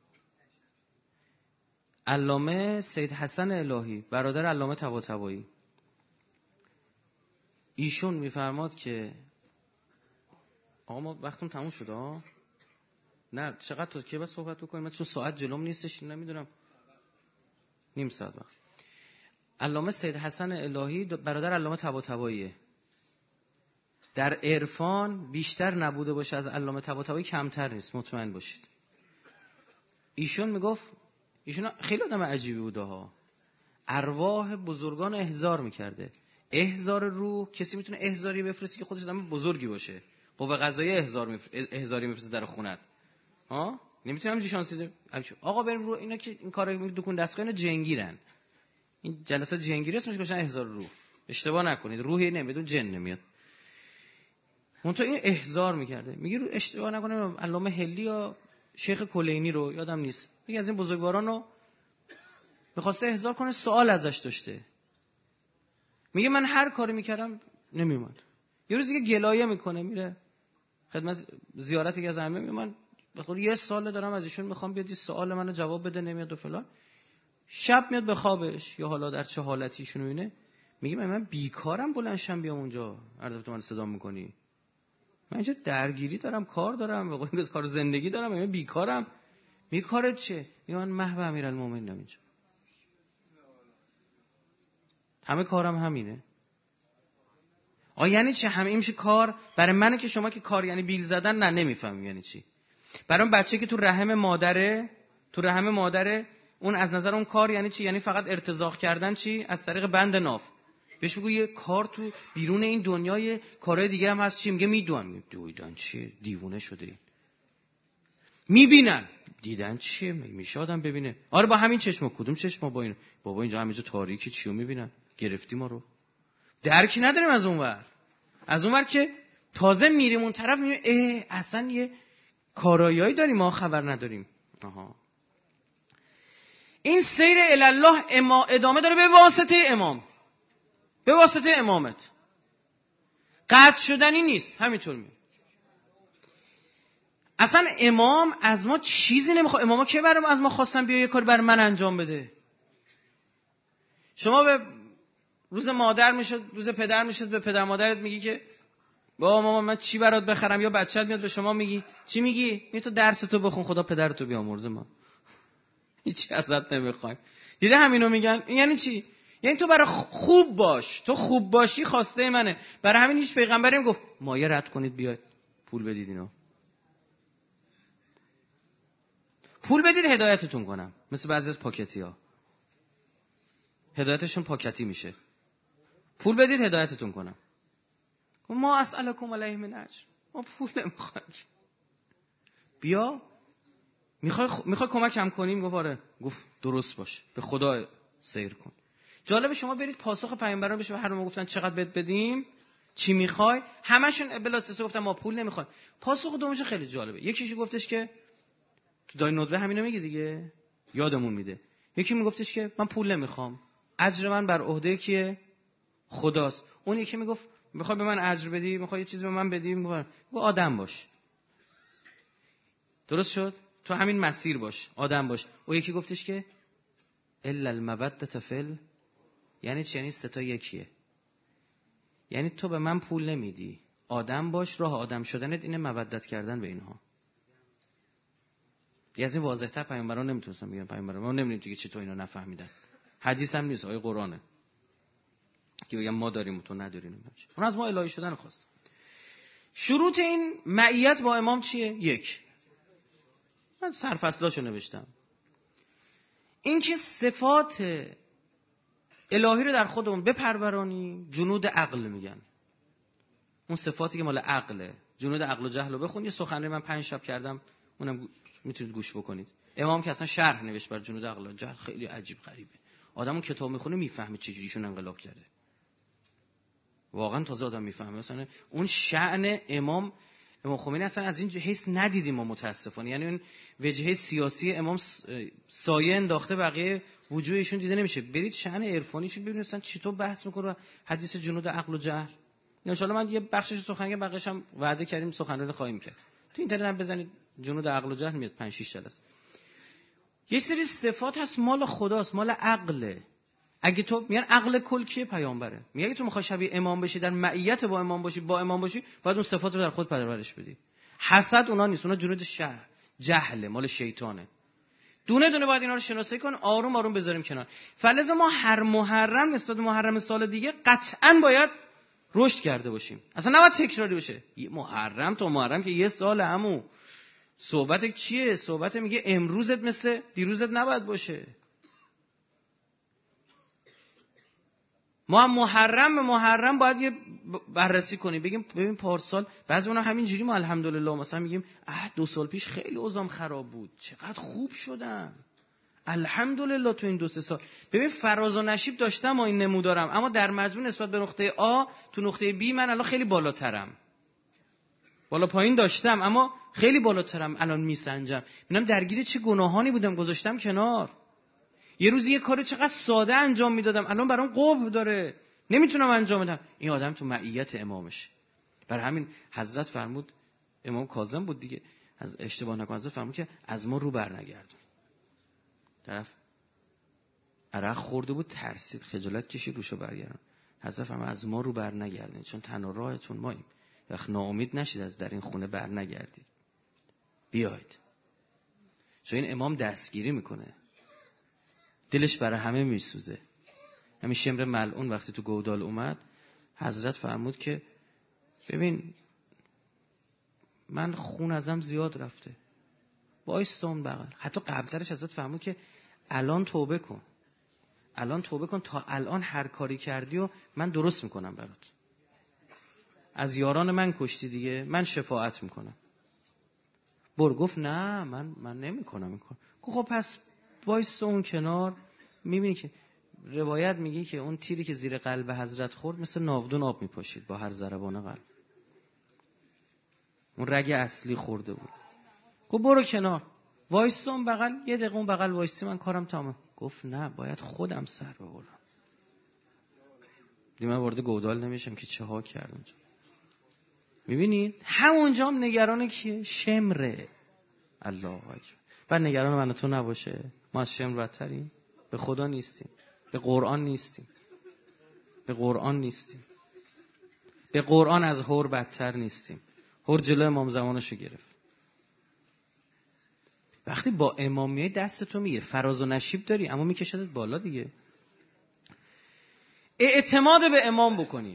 علامه سید حسن الهی برادر علامه طباطبایی، ایشون میفرماد که آقا ما وقتم تموم شد ها؟ نه چقدر تو که بس صحبت بکنیم؟ من چون ساعت جلوم نیستش نمیدونم، نیم ساعت وقت. علامه سید حسن الهی برادر علامه طباطباییه. در عرفان بیشتر نبوده باشه از علامه طباطبایی کمتر نیست، مطمئن باشید. ایشون میگفت، ایشون خیلی آدم عجیبی بوده ها، ارواح بزرگان احضار میکرده. احضار روح کسی میتونه احضاری بفرستی که خودش آدم بزرگی باشه، قوه قضاییه احضاری میفرسته در خونت ها، نمیتونم چه شانسی آقا بریم رو اینا که این کارا دکون دستگاه اینا جنگیرن، این جلسات جنگیری اسمش گذاشتن احضار روح. اشتباه نکنید، روحی نمیاد جن نمیاد. اون تو این احضار میکرده. میگه رو اشتباه نکنه علامه هلی یا شیخ کلینی رو یادم نیست، میگه از این بزرگواران رو می‌خواسته احضار کنه، سوال ازش داشته. میگه من هر کاری میکردم نمیومد. یه روز دیگه گلایه میکنه، میره خدمت زیارتی که از همه من بخور یه سال دارم از ایشون میخوام بیاد این سوال منو جواب بده، نمیاد و فلان. شب میاد به خوابش یا حالا در چه حالتی ایشونو اینه، میگه من بیکارم بلند شم بیام اونجا، هر دفعه من صدا میکنی من اینجا درگیری دارم، کار دارم، به قول کار زندگی دارم، من بیکارم. میگه کارت چه؟ میگه من محو امیرالمومنینم اینجا، همه کارم همینه. یعنی چی؟ همین میشه کار برای منه که شما که کار یعنی بیل زدن؟ نه نمیفهمم یعنی چی. برای اون بچه که تو رحم مادره اون از نظر اون کار یعنی چی؟ یعنی فقط ارتزاق کردن چی؟ از طریق بند ناف. بهش بگو یه کار تو بیرون این دنیای کارهای دیگه هم هست چی؟ میگه میدونم. دویدن چیه؟ دیوونه شده این. میبینن دیدن چیه؟ میشه آدم ببینه؟ آره با همین چشما. کدوم چشما؟ با این بابا اینجا همینجا تاریکی چیو میبینن؟ گرفتی ما رو. درکی نداریم از اونور که تازه میریم اون طرف میبینیم اصلا یه کارایایی داریم ما خبر نداریم. این سیر الله ادامه داره به واسطه امامت. قطع شدنی نیست، همینطور میره. اصلا امام از ما چیزی نمیخواد. اماما که از ما خواستن بیا یه کاری برای من انجام بده. شما به روز مادر میشد، روز پدر میشد، به پدر مادرت میگی که بابا مامان من چی برات بخرم، یا بچه‌ت میاد به شما میگی چی میگی؟ میگی تو درستو بخون خدا پدرتو بیامرزه، ما هیچی ازت نمیخوایم. دیده همینو میگن. این یعنی چی؟ یعنی تو برای خوب باش، تو خوب باشی خواسته منه. برای همین هیچ پیغمبری نمیگفت مایه رد کنید بیاید پول بدید اینو. پول بدید هدایتتون کنم، مثل بعضی از پاکتی‌ها هدایتشون پاکتی میشه. پول بدید هدایتتون کنم. ما اسألکم علیه من اجر، ما پول نمیخوایم. بیا میخوای کمکم کنیم؟ گفت آره. گفت درست باش، به خدا سیر کن. جالب شما برید پاسخ پیامبران بشه، هر ما گفتن چقدر بهت بدیم، چی میخوای، همشون بلاسه گفتن ما پول نمیخوایم. پاسخ دومش خیلی جالبه. یکیش گفتش که تو دای ندوه همینو میگه دیگه، یادمون میده. یکی میگفتش که من پول نمیخوام، اجر من بر عهده کیه؟ خداست. اون یکی میگفت میخوای به من اجر بدی، میخوای یه چیزی به من بدی، میگه آدم باش. درست شد؟ تو همین مسیر باش، آدم باش. اون یکی گفتش که الا المودة فل، یعنی چی؟ یعنی سه تا یکیه. یعنی تو به من پول نمیدی، آدم باش، راه آدم شدنت اینه مودت کردن به اینها. دیگه از این واضح‌تر پیامبران نمیتونستن بگن. پیامبران ما نمیدونیم دیگه چطور اینو نفهمیدن. حدیث هم نیست، آیه قرآنه که بگم ما داریم تو نداریم. اون از ما الهی شدن خواست. شروط این معیت با امام چیه؟ یک، من سرفصلاشو نوشتم، این که صفات الهی رو در خودمون بپرورانی. جنود عقل میگن، اون صفاتی که مال عقله. جنود عقل و جهل رو بخون. یه سخنرانی من 5 شب کردم، اونم میتونید گوش بکنید. امام که اصلا شرح نوشت بر جنود عقل و جهل، خیلی عجیب غریبه. آدم اون کتاب میخونه میفهمه چه جوریشون انقلاب کرده. واقعا تازه آدم میفهمه. مثلا اون شأن امام خمینی اصلا از این حیث ندیدیم ما متاسفانه. یعنی اون وجهه سیاسی امام سایه انداخته، بقیه وجوهشون دیده نمیشه. برید شأن عرفانیشون ببینید اصلا چطور بحث میکنه حدیث جنود عقل و جهل. ان شاء الله من یه بخشش سخنرانی، بقیه‌اش هم وعده کردیم سخنرانی خواهیم کرد. تو اینترنت هم بزنید جنود عقل و جهل میاد 5 6 جلسه. یه سری صفات هست مال خداست، مال عقله. اگه تو میگن عقل کل کیه؟ پیامبره. میگه اگه تو میخوای شبیه امام بشی، در معیت با امام باشی، باید اون صفات رو در خود پرورش بدی. حسد اونا نیست، اونا جنود جهل مال شیطانه. دونه دونه باید اینا رو شناسایی کن، آروم آروم بذاریم کنار. فلذا ما هر محرم نسبت به محرم سال دیگه قطعاً باید رشد کرده باشیم. اصلا نباید تکراری بشه. محرم تا محرم که یه سال عمو. صحبت چیه؟ صحبت میگه امروزت مثل دیروزت نباید باشه. ما هم محرم به محرم باید یه بررسی کنیم، بگیم ببین پارسال بعضی اونا همینجوری ما الحمدلله مثلا میگیم 2 سال پیش خیلی اوضاعم خراب بود، چقدر خوب شدم الحمدلله تو این 2-3 سال. ببین فراز و نشیب داشتم و این نمودارم، اما در مجموع نسبت به نقطه آ تو نقطه بی من الان خیلی بالاترم. بالا پایین داشتم اما خیلی بالاترم الان میسنجم. ببینم درگیر چه گناهانی بودم گذاشتم کنار. یه روزی یه کار چقدر ساده انجام میدادم الان برام قبح داره، نمیتونم انجام بدم. این آدم تو معیت امامش. برای همین حضرت فرمود، امام کاظم بود دیگه، از اشتباه نکنم، حضرت فرمود که از ما رو برنگردون. طرف عرق خورده بود، ترسید، خجالت کشید، روشو برگردون. حضرت فرمود از ما رو برنگردید، چون تنها راهتون ماییم. وقت ناامید نشید از در این خونه برنگردید، بیاید. چون این امام دستگیری میکنه، دلش برای همه میسوزه. همین شمر ملعون وقتی تو گودال اومد، حضرت فرمود که ببین من خون ازم زیاد رفته، وایستا اون بغل. حتی قبلترش حضرت فرمود که الان توبه کن، الان توبه کن، تا الان هر کاری کردی و من درست میکنم برات. از یاران من کشتی دیگه، من شفاعت میکنم. گفت نه من نمیکنم این کار. خب پس وایستا اون کنار. میبینی که روایت میگه که اون تیری که زیر قلب حضرت خورد مثل ناودون آب میپاشید با هر ضربان قلب. اون رگ اصلی خورده بود. گفت برو کنار، وایستا اون بغل، یه دقیقه اون بغل وایستی من کارم تمام. گفت نه باید خودم سر ببرم. دیگه من وارد گودال نمیشم که چه ها کردم. میبینید همونجا هم نگران کیه؟ شمره. الله اکبر. بعد نگران من و تو نباشه. ما از شمر بدتریم؟ به خدا نیستیم، به قرآن نیستیم، به قرآن نیستیم، به قرآن از هور بدتر نیستیم. هور جلوی امام زمانشو گرفت. وقتی با امام میای دست تو میگیره، فراز و نشیب داری اما میکشدت بالا دیگه. اعتماد به امام بکنی.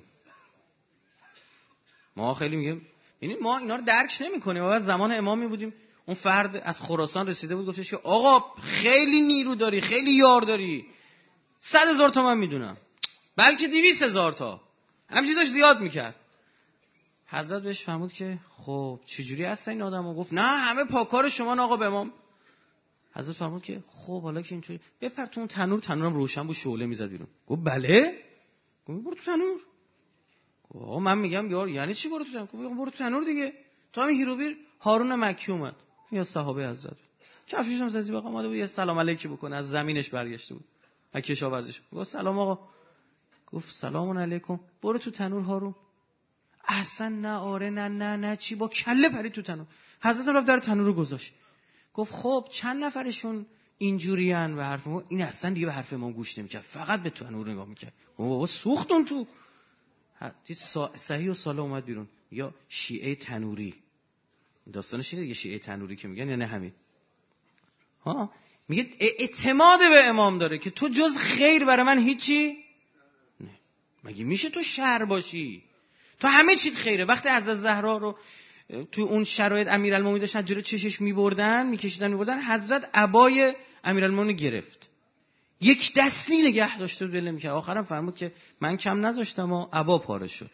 ما خیلی میگیم یعنی ما اینا رو درک نمی‌کنیم. ما زمان امامی بودیم، اون فرد از خراسان رسیده بود گفتش که آقا خیلی نیرو داری، خیلی یار داری، 100,000 تومان میدونم، بلکه 200,000 تا، همینجوری داشت زیاد میکرد. حضرت بهش فرمود که خب چجوری هست این آدمو؟ گفت نه همه پاکار شما آقا به امام. حضرت فرمود که خب حالا که اینجوری بپر تو اون تنورم روشن بود، شعله میزد بیرون. گفت بله. گفت برو تو تنور. گفت من میگم یار یعنی چی برو تو تنور؟ گفت برو تو تنور دیگه. تو همین هیروبیر هارون مکی اومد، یا صحابه حضرت، کفشش هم زدی بقا اومده بود یه سلام علیکی بکنه، از زمینش برگشته بود، کشاورزش. گفت سلام آقا. گفت سلام علیکم. برو تو تنور هارون. اصلا نه آره نه چی، با کله پرید تو تنور. حضرت رفت در تنور رو گذاشت. گفت خب چند نفرشون اینجوریان و حرف ما؟ این اصلا دیگه به حرف ما گوش نمیکرد، فقط به تنور نگاه میکرد. بابا سوختون تو. صحیح و سالم اومد بیرون. یا شیعه تنوری، داستانش اینه دیگه، شیعه تنوری که میگن یا نه همین ها. میگه اعتماد به امام داره که تو جز خیر برای من هیچی نه. مگه میشه تو شر باشی؟ تو همه چیت خیره. وقتی حضرت زهرا رو تو اون شرایط امیرالمومنین داشتن جلو چشش میبردن، میکشیدن، حضرت عبای امیرالمومنین گرفت، یک دستی نگه داشته و ول نمی‌کرد. آخرام فرمود که من کم نذاشتم و عبا پاره شد.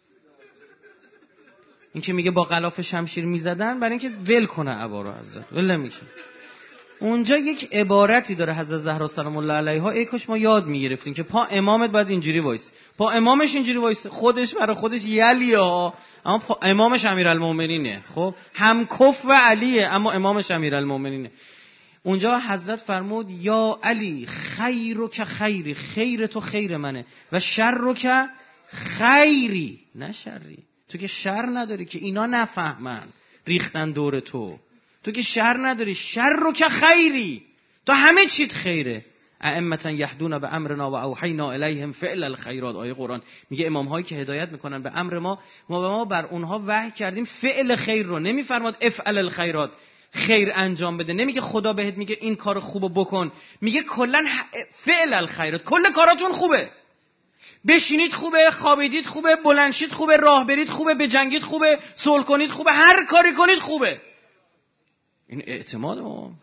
این که میگه با غلاف شمشیر میزدن برای اینکه ول کنه عبا رو، حضرت ول نمی‌کنه. اونجا یک عبارتی داره حضرت زهرا سلام الله علیها، ای کاش ما یاد میگرفتیم که پا امامت باید اینجوری وایس، پا امامش اینجوری وایس، خودش برای خودش یلیه ها، اما پا امامش امیرالمومنینه. خب هم کف و علیه اما امامش امیرالمومنینه. اونجا حضرت فرمود یا علی خیرک خیری، خیر تو خیر منه، و شرک خیری نه شری. تو که شر نداری که اینا نفهمن ریختن دور تو که شر نداری، شرک خیری، تو همه چیت خیره. ائمه یهدون به امرنا و اوحینا الیهم فعل الخیرات. آیه قرآن میگه امام هایی که هدایت میکنن به امر ما بر اونها وحی کردیم فعل خیر رو. نمیفرماد افعل الخیرات، خیر انجام بده. نمیگه خدا بهت میگه این کار خوبو بکن، میگه کلا فعل الخیرات، کل کاراتون خوبه، بشینید خوبه، خوابیدید خوبه، بلندشید خوبه، راه برید خوبه، بجنگید خوبه، صلح کنید خوبه، هر کاری کنید خوبه. این اعتماد امام.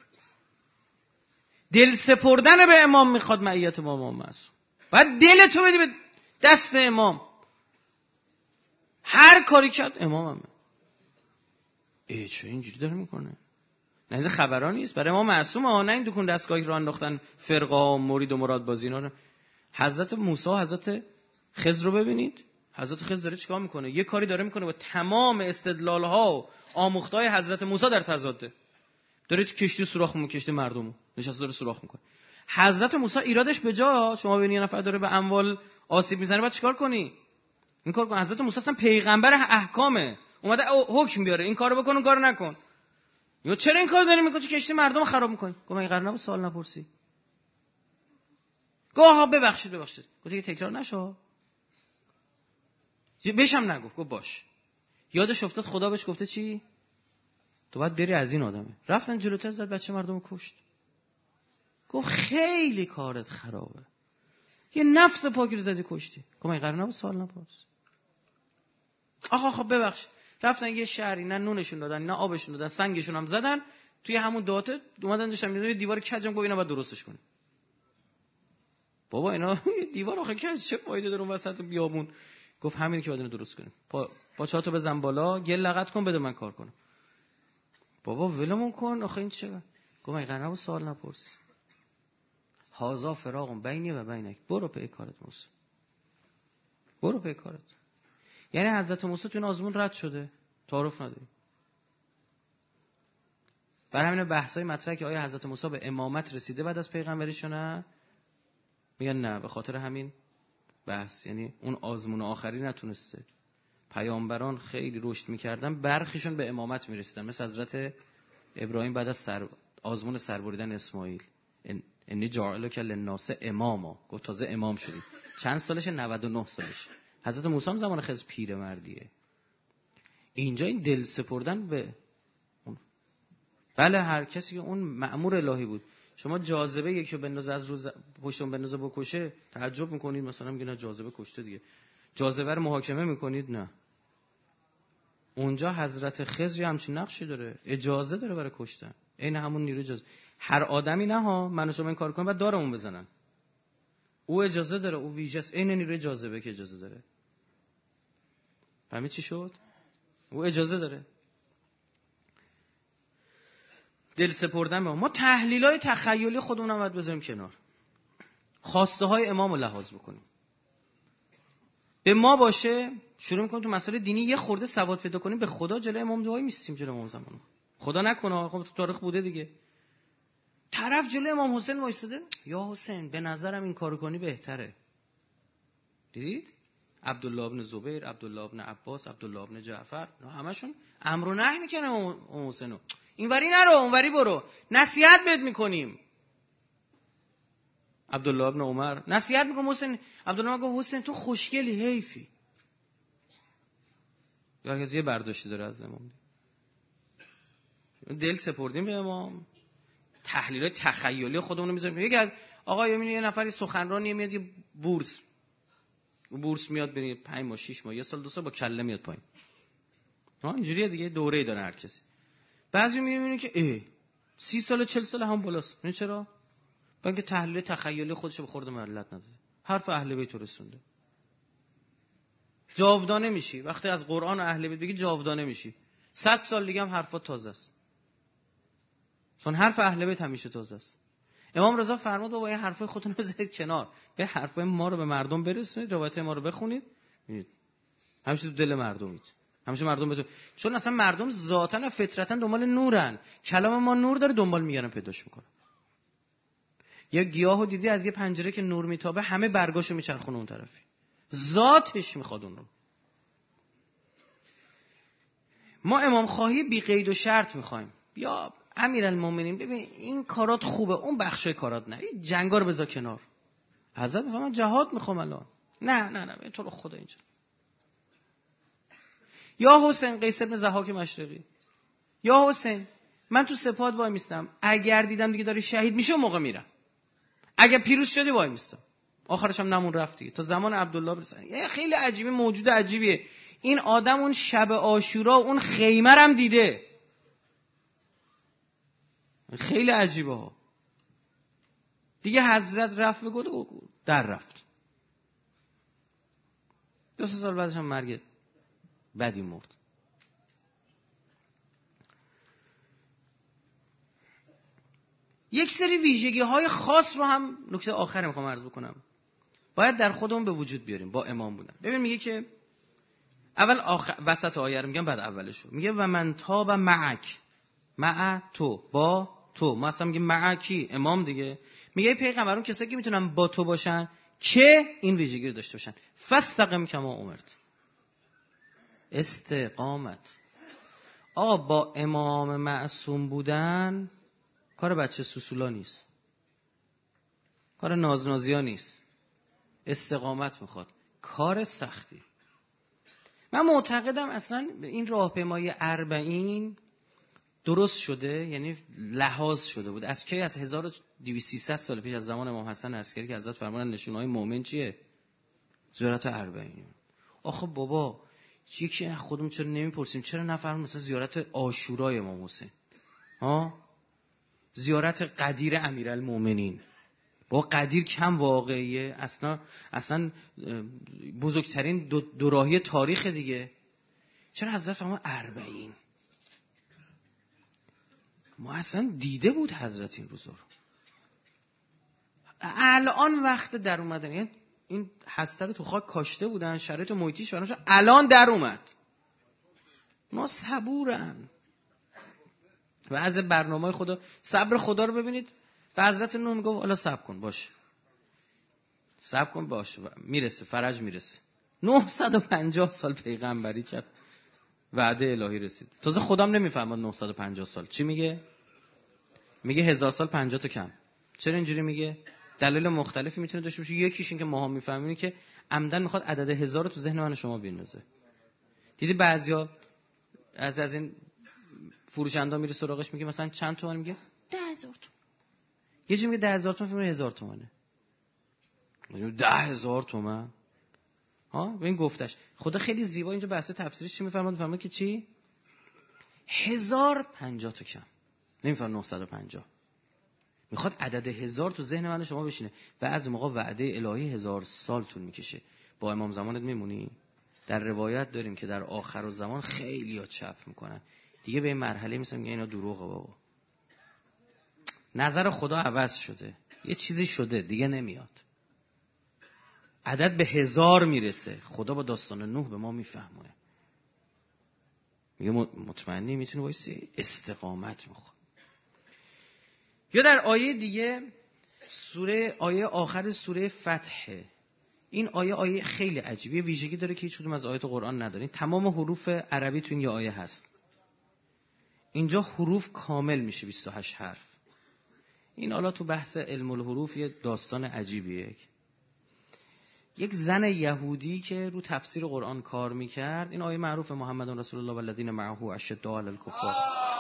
دل سپردن به امام میخواد معیت با امام معصوم. باید دل تو بدی به دست امام، هر کاری کرد امام همه. چه اینجوری داره میکنه؟ نه این خبران نیست برای ما معصوم ها، نه این دکون دستگاهی رو انداختن فرقه ها مرید و مراد بازی اینا رو. حضرت موسی حضرت خضر رو ببینید، حضرت خضر داره چیکار میکنه؟ یه کاری داره میکنه با تمام استدلال ها و آموختهای حضرت موسی در تضاده. داره تو کشتی سوراخ میکنه، کشتی مردمو نشسته داره سوراخ میکنه. حضرت موسی ایرادش به جا، شما ببینید یه نفر داره به اموال آسیب میزنه بعد چیکار کنی؟ این کار کن. حضرت موسی اصلا پیغمبر احکامه، اومده حکم بیاره این کارو بکن اون کارو نکن. یا چرا این کار داری میکنی؟ کشتی مردم خراب میکنی. گفت من قرار نبود سوال نپرسی. گفت ببخشید. گفت دیگه تکرار نشه. بهشم نگفت. گفت باش. یادش افتاد خدا بهش گفته چی؟ تو باید بری از این آدمه. رفتن جلوتر زد بچه مردمو کشت. گفت خیلی کارت خرابه، یه نفس پاکی رو زدی کشتی. گفت من قرار نبود سوال نپرسی. خب ببخش. رفتن یه شهری، نه نونشون دادن نه آبشون دادن، سنگشون هم زدن توی همون داته. اومدن داشتن یه دیوار کجم. گفت اینا باید درستش کنیم. بابا اینا دیوار آخه کج چه فایده داره اون وسط بیابون؟ گفت همین که باید اینو درست کنیم. پاچاتو بزن بالا، گل لغت کن بده من کار کنم. بابا ولمون کن آخه این چه؟ گفت من قرار نبود سوال نپرسی. هازا فراق بینی و بینک، برو پی کارت موسی، برو پی کارت. یعنی حضرت موسی تو این آزمون رد شده، تعارف نداری. برای همین بحثای مطرحه که آیا حضرت موسی به امامت رسیده بعد از پیغمبریش نه؟ میگن نه، به خاطر همین بحث، یعنی اون آزمون آخری نتونسته. پیامبران خیلی رشد میکردن، برخیشون به امامت میرسیدن، مثل حضرت ابراهیم بعد از آزمون سربریدن اسماعیل، انی جاعلک للناس اماما، گفت تازه امام شدی. چند سالشه؟ 99 سالشه. حضرت موسی هم زمان خیلی پیرمردیه. اینجا این دل سپردن به اون. بله هر کسی که اون مأمور الهی بود. شما جاذبه یکی رو بندازه از روز پشتون بندازه بکشه، تعجب میکنید، مثلا میگن جاذبه کشته دیگه. جاذبه رو محاکمه میکنید؟ نه. اونجا حضرت خضر همچین نقشی داره، اجازه داره برای کشتن. این همون نیروی جاذبه. هر آدمی نه ها، من و شما این کار کنیم بعد دارمون بزنن. او اجازه داره، او ویژه است. این نیروی جاذبه که اجازه داره. فهمید چی شد؟ او اجازه داره. دل سپردن به ما تحلیلای تخیلی خودمون هم باید بذاریم کنار. خواسته های امام رو لحاظ بکنیم. به ما باشه شروع میکنیم تو مسائل دینی یه خورده سواد پیدا کنیم، به خدا جلوی امام دعایی میستیم، جلوی امام زمان. خدا نکنه، خب تو تاریخ بوده دیگه. طرف جلوی امام حسین وایساده، یا حسین به نظرم این کارو کنی بهتره. دیدید؟ عبدالله ابن زبیر، عبدالله ابن عباس، عبدالله ابن جعفر، همشون امر و نهی میکنن امام حسینو. اینوری نرو، اونوری برو. نصیحت بهت میکنیم. عبدالله ابن عمر نصیحت میکنه حسین. عبدالله میگه حسین تو خوشگلی، حیفی. هر کسی یه برداشتی داره از امام. دل سپردیم به امام. تحلیل تخیلی خودمون رو میذاریم. یکی آقا یه نفری سخنرانی میاد، یه بورس میاد بریم 5 ماه 6 ماه 1 سال 2 سال با کله میاد پایین. اینجوریه دیگه، دوره‌ای داره هر کسی. بعضی میبینی که 30 سال 40 سال هم بالاست. این چرا؟ با اینکه تحلیل تخیلی خودشو به خورد ملت نداده. حرف اهل بیت رسونده. جاودانه میشی. وقتی از قرآن و اهل بیت بگی جاودانه میشی. 100 سال دیگه هم حرفات تازه است. چون حرف اهل بیت همیشه تازه است. امام رضا فرمود بابا این حرفای خودتون رو بذارید کنار. به حرفای ما رو به مردم برسونید، روایت ما رو بخونید. ببینید. همیشه تو دل مردمید. همیشه مردم بتون. چون اصلا مردم ذاتاً و فطرتاً دنبال نورن. کلام ما نور داره، دنبال میگردن پیداش میکنن. یا گیاهو دیدی از یه پنجره که نور میتابه همه برگاشو میچرخونه اون طرفی. ذاتش میخواد اون رو. ما امام خواهی بی قید و شرط میخوایم. یا امیرالمومنین ببین این کارات خوبه، اون بخشای کارات نه. این جنگا رو بذار کنار. حضرت من جهاد میخوام الان. نه به تو رو خدا اینجا. یا حسین، قیس بن ضحاک مشرقی، یا حسین من تو سپاه وای میستم، اگر دیدم دیگه داری شهید میشه اون موقع میرم، اگر پیروز شدی وای میستم. آخرش هم نمون رفت دیگه تا زمان عبدالله برسن. یه خیلی عجیبه، موجود عجیبیه این آدم. اون شب عاشورا اون خیمه هم دیده. خیلی عجیبه ها. دیگه حضرت رفت به گفت در رفت. 2 سال بعدش هم مرگ بدی مرد. یک سری ویژگی های خاص رو هم نکته آخر میخوام عرض بکنم باید در خودمون به وجود بیاریم با امام بودن. ببین میگه که اول وسط آیه رو میگم بعد اولش رو میگه و من تاب معک، مع تو، با تو. ما اصلا میگه معکی امام دیگه. میگه پیغمبرون کسایی که میتونن با تو باشن که این ویژگی رو داشته باشن. فاستقم کما امرت. استقامت. آقا با امام معصوم بودن کار بچه سوسولا نیست، کار نازنازیا نیست. استقامت میخواد، کار سختی. من معتقدم اصلا این راهپیمایی 40 درست شده، یعنی لحاظ شده بود از کی؟ از 1200 سال پیش، از زمان امام حسن عسکری که حضرت فرمودن نشونه‌های مؤمن چیه؟ زیارت 40. آخه بابا یکی خودمون چرا نمیپرسیم چرا نفرمون مثلا زیارت عاشورای امام حسین، زیارت قدیر امیرالمومنین؟ با قدیر کم واقعیه، اصلا بزرگترین دوراهی تاریخ دیگه. چرا حضرت فرمود 40؟ ما اصلا دیده بود حضرت این روزا رو. الان وقت در اومدن، یعنی این هسته رو تو خاک کاشته بودن، شرایط محیطیش برنامه الان در اومد. ما صبورن و از برنامه خدا صبر خدا رو ببینید. به حضرت نوح میگه حالا صبر کن باشه، صبر کن باشه، میرسه فرج میرسه. 950 سال پیغمبری کرد، وعده الهی رسید. تازه خودم نمیفهمم 950 سال چی میگه. میگه 1000 سال 50 تا کم. چرا اینجوری میگه؟ دلایل مختلفی میتونه داشته باشه. یکیش این که ماها میفهمیم که عمدن میخواد عدد 1000 رو تو ذهن من و شما بندازه. دیدی بعضیا از این فروشنده میره سراغش میگه مثلا چند تومن، میگه 10000 تومن. یه جوری میگه 10000 تومن، فکر 1000 تومنه. 10000 تومن. ها ببین گفتش. خدا خیلی زیبا اینجا بحث تفسیرش چی میفهمه؟ میفهمه که چی؟ 1050 تا کم. نمیفهمه 950. میخواد عدد 1000 تو ذهن من و شما بشینه. بعضی موقع وعده الهی 1000 سال طول میکشه. با امام زمانت میمونی؟ در روایت داریم که در آخر الزمان خیلی‌ها چپ میکنن. دیگه به این مرحله میرسن میگن اینا دروغه بابا. نظر خدا عوض شده. یه چیزی شده دیگه نمیاد. عدد به 1000 میرسه. خدا با داستان نوح به ما میفهمونه. میگه مطمئنی میتونه وایسی؟ استقامت میخواد. یا در آیه دیگه آیه آخر سوره فتح، این آیه خیلی عجیبه، ویژگی داره که هیچ کدوم از آیات قرآن نداره. تمام حروف عربی تو این یه آیه هست. اینجا حروف کامل میشه 28 حرف. این حالا تو بحث علم الحروف یه داستان عجیبیه. یک زن یهودی که رو تفسیر قرآن کار میکرد، این آیه معروف محمد رسول الله والذین معه اشداء علی الکفار،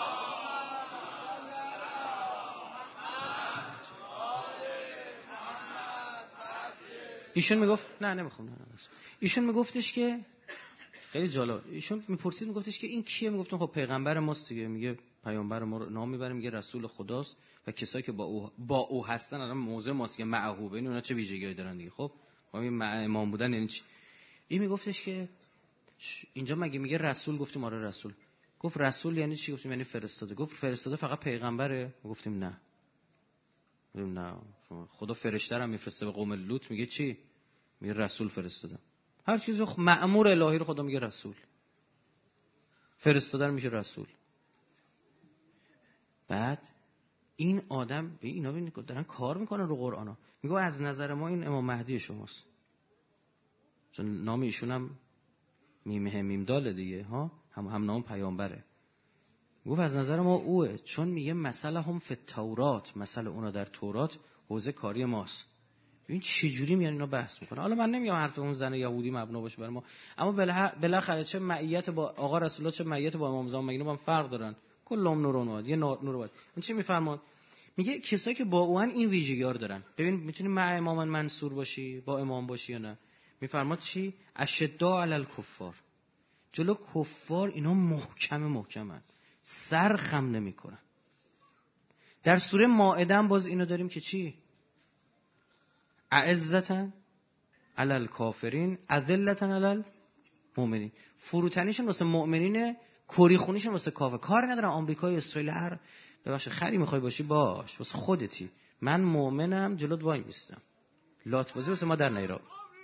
ایشون میگفت ایشون میگفتش که خیلی جالب، ایشون میپرسید میگفتش که این کیه؟ میگفتم خب پیغمبر ماست دیگه. میگه پیامبر ما رو نام میبره، میگه رسول خداست و کسایی که با او هستن الان موضع ماست که معه. ببین اونا چه ویژگی‌هایی دارن دیگه. خب این امام بودن یعنی چی؟ این میگفتش که اینجا مگه میگه رسول؟ گفتیم آره رسول. گفت رسول یعنی چی؟ گفتیم یعنی فرستاده. گفت فرستاده فقط پیغمبره؟ گفتیم نه. خدا فرشته رو میفرسته به قوم لوط، میگه چی؟ میگه رسول فرستادم. هر چیز مأمور الهی رو خدا میگه رسول. فرستاده میشه رسول. بعد این آدم به اینا دارن کار میکنن رو قرآن ها. میگه از نظر ما این امام مهدی شماست. چون نام ایشون هم میم داله دیگه ها، هم نام پیامبره. گفت از نظر ما اوه، چون میگه مثلا هم فی التورات، مثلا اونا در تورات حوزه کاری ماست. ببین چه جوری میان اینا بحث میکنن. حالا من نمیگم حرف اون زن یهودی مبنا باشه برای ما، اما بالاخره چه معیت با آقا رسول الله، چه معیت با امام زمان، مگه با هم فرق دارن؟ کلهم نورون، یه نور واد. این چی میفرمان؟ میگه کسایی که با اون این ویژگی‌ها رو دارن. ببین میتونی مع امام منصور باشی، با امام باشی یا نه. میفرماد چی؟ اشداء علی الکفار. جلو کفار اینا محکمن، سر خم نمیکنن. در سوره مائده هم باز اینو داریم که چی؟ اعزتن علی الکافرین اذلتن علی المؤمنین. فروتنیشون واسه مؤمنین، کری خونیشون واسه کافر. کار ندارن آمریکا یا اسرائیل، هر ببخشید خری میخوای باشی باش، واسه خودتی. من مؤمنم، جلوت وای میستم. لات بازی واسه ما در نیرا.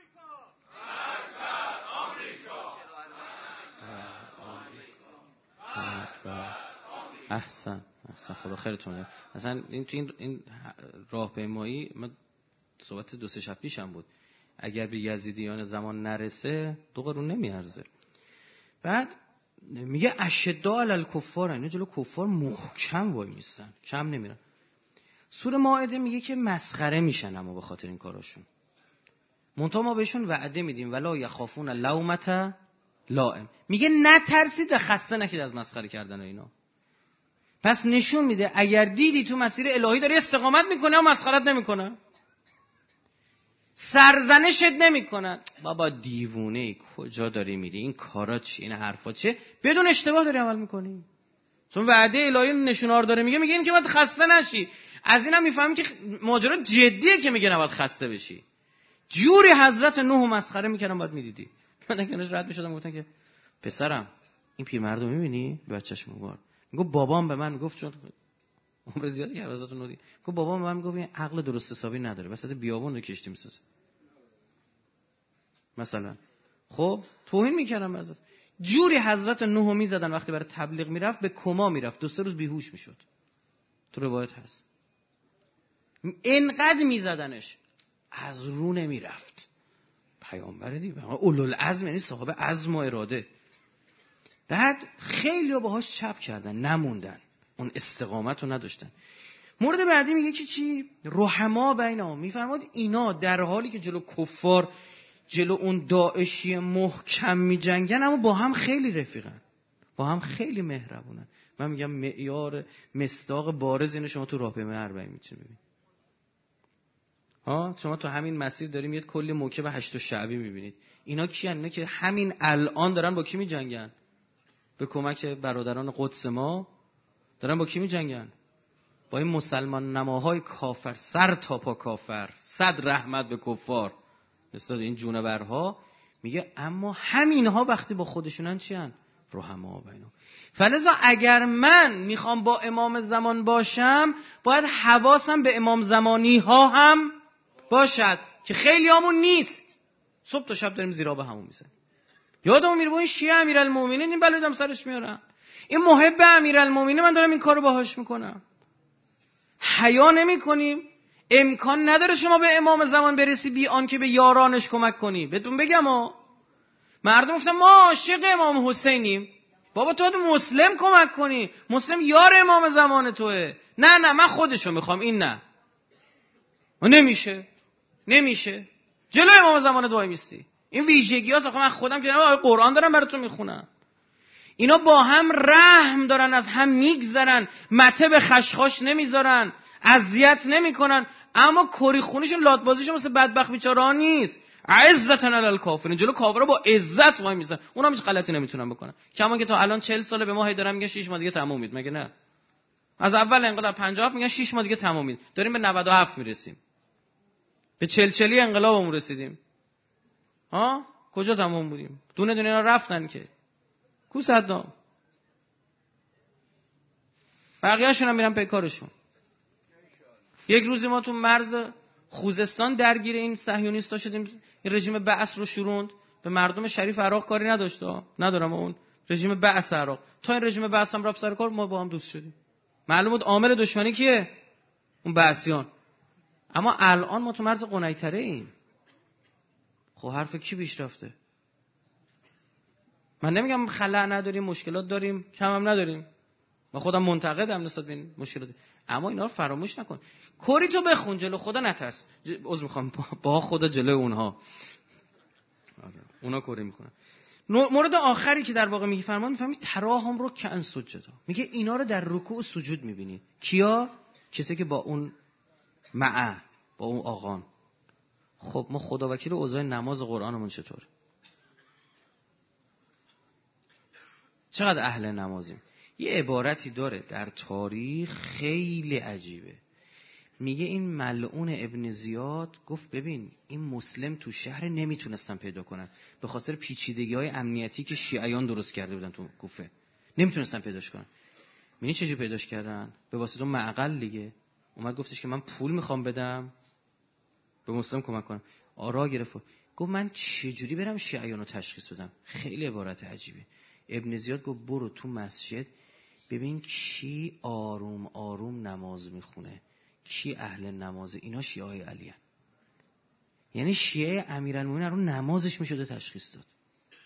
احسن خدا خیرتون بده. مثلا این راهپیمایی ما صحبت 2-3 شب پیشم بود، اگر به یزیدیان زمان نرسه 2 قرون نمیارزه. بعد میگه اشداء علی الکفار، اینا جلو کفار محکم وای میستن، کم نمیرن. سوره مائده میگه که مسخره میشن اما به خاطر این کاراشون. منتها ما بهشون وعده میدیم ولا یخافون لومة لائم. میگه نترسید و خسته نشید از مسخره کردن اینا. پس نشون میده اگر دیدی تو مسیر الهی داری استقامت میکنه و مسخرت نمیکنه، سرزنشت نمیکنن، بابا دیوونه ای کجا داری میری، این کارا چی، این حرفا چیه، بدون اشتباه داری عمل میکنی. چون وعده الهی نشونار داره، میگه این که باید خسته نشی. از اینم میفهمی که ماجرا جدیه که میگه نباید خسته بشی. جوری حضرت نوح مسخره میکردن باید میدیدی. من کنارش رد میشدم گفتن که پسرم این پیرمردو میبینی؟ بچه‌ش میگفت بابام به من میگفت، چون عمر زیادی که حضرت نوح گفت بابام به من میگفت این عقل درست حسابی نداره، وسط بیابون رو کشتی میسازه مثلا. خب توهین میکردن حضرت. جوری حضرت نوح میزدن وقتی برای تبلیغ میرفت به کما میرفت، 2-3 روز بیهوش میشد. تو روایت هست اینقدر میزدنش از رو نمیرفت. پیامبر دیگه، اولوالعزم یعنی صاحب عزم و اراده. بعد خیلی‌ها باهاش چپ کردن، نموندن، اون استقامت رو نداشتن. مورد بعدی میگه که چی؟ رحما بینهم. میفرماد اینا در حالی که جلو کفار، جلو اون داعشی محکم میجنگن، اما با هم خیلی رفیقن، با هم خیلی مهربونن. من میگم معیار مصداق بارز اینو شما تو راهپیمایی 40 میتونید ببینید. شما تو همین مسیر داریم میاد کلی موکب 8 شعبی میبینید. اینا کیان؟ اینا که همین الان دارن با کی میجنگن؟ به کمک برادران قدس ما دارن با کی میجنگن؟ با این مسلمان نماهای کافر، سر تا پا کافر، صد رحمت به کفار، مثل این جونورها. میگه اما همینها وقتی با خودشونن چیان؟ رحما بینهم. فلذا اگر من میخوام با امام زمان باشم، باید حواسم به امام زمانی ها هم باشد که خیلی همون نیست. صبح تا شب داریم زیرا به همون میزنیم. یادم میره با این شیعه امیرالمومنین این بلودم سرش میارم، این محب امیرالمومنین من دارم این کارو باهاش میکنم. حیا نمی کنیم. امکان نداره شما به امام زمان برسی بی آن که به یارانش کمک کنی. بهتون بگم مردم گفتن ما عاشق امام حسینیم. بابا تو باید مسلم کمک کنی، مسلم یار امام زمان توه. نه من خودشو میخوام، این نه. نمیشه جلو امام زمان دوای میستی. این ویژگی هاست. من خودم که قرآن دارم براتون میخونم. اینا با هم رحم دارن، از هم میگذرن، مته به خشخاش نمیذارن، اذیت نمیکنن، اما کری خونیشون لاتبازیشون مثل بدبخت بیچاره‌ها نیست. عزتن علی الکافرین، جلو کافرها با عزت وای میسن. اونا هیچ غلطی نمیتونن بکنن. کما که تا الان 40 ساله به ما هی دارن میگن 6 ماه دیگه تمومید، مگه نه؟ از اول انقلاب 57 میگن 6 ماه دیگه تمومید. داریم به 97 میرسیم. به 40 انقلابمون رسیدیم. کجا تموم بودیم؟ دونه اینا رفتن که. کو صدام؟ بقیه‌شون هم میرن پی کارشون. یک روزی ما تو مرز خوزستان درگیر این صهیونیستا شدیم. این رژیم بعث رو شروند. به مردم شریف عراق کاری ندارم اون رژیم بعث عراق. تا این رژیم بعث هم رفت سر کار، ما با هم دوست شدیم. معلوم بود عامل دشمنی کیه؟ اون بعثیان. اما الان ما تو مرز قنیطره ایم. خب حرف کی بیش رفته؟ من نمیگم خلأ نداریم، مشکلات داریم، کم هم نداریم. من خودم منتقدم نسبت به این مشکلات، اما اینا رو فراموش نکن. کری تو بخون، جلو خدا نترس. عذر میخوام، با خدا جلو اونها. اونا کری میکنن. مورد آخری که در واقع میفهمید تراهم رو کأن سجدا. میگه اینا رو در رکوع و سجود میبینی. کیا؟ کسی که با اون با اون آقان. خب ما خدا وکیل اوضاع نماز قرآنمون چطوره؟ چقدر اهل نمازیم؟ یه عبارتی داره در تاریخ خیلی عجیبه. میگه این ملعون ابن زیاد گفت ببین این مسلم تو شهر نمیتونستن پیدا کنن به خاطر پیچیدگی‌های امنیتی که شیعیان درست کرده بودن تو کوفه، نمیتونستن پیداش کنن. می‌بینی چجوری پیداش کردن؟ به واسطه معقل دیگه. اومد گفتش که من پول میخوام بدم به مسلم کمک کنم. آرا گرفت گفت من چجوری برم شیعیان رو تشخیص بدم؟ خیلی عبارت عجیبه. ابن زیاد گفت برو تو مسجد ببین کی آروم آروم نماز میخونه، کی اهل نمازه. اینا شیعه های علی هن. یعنی شیعه امیرالمومنین رو نمازش میشده تشخیص داد.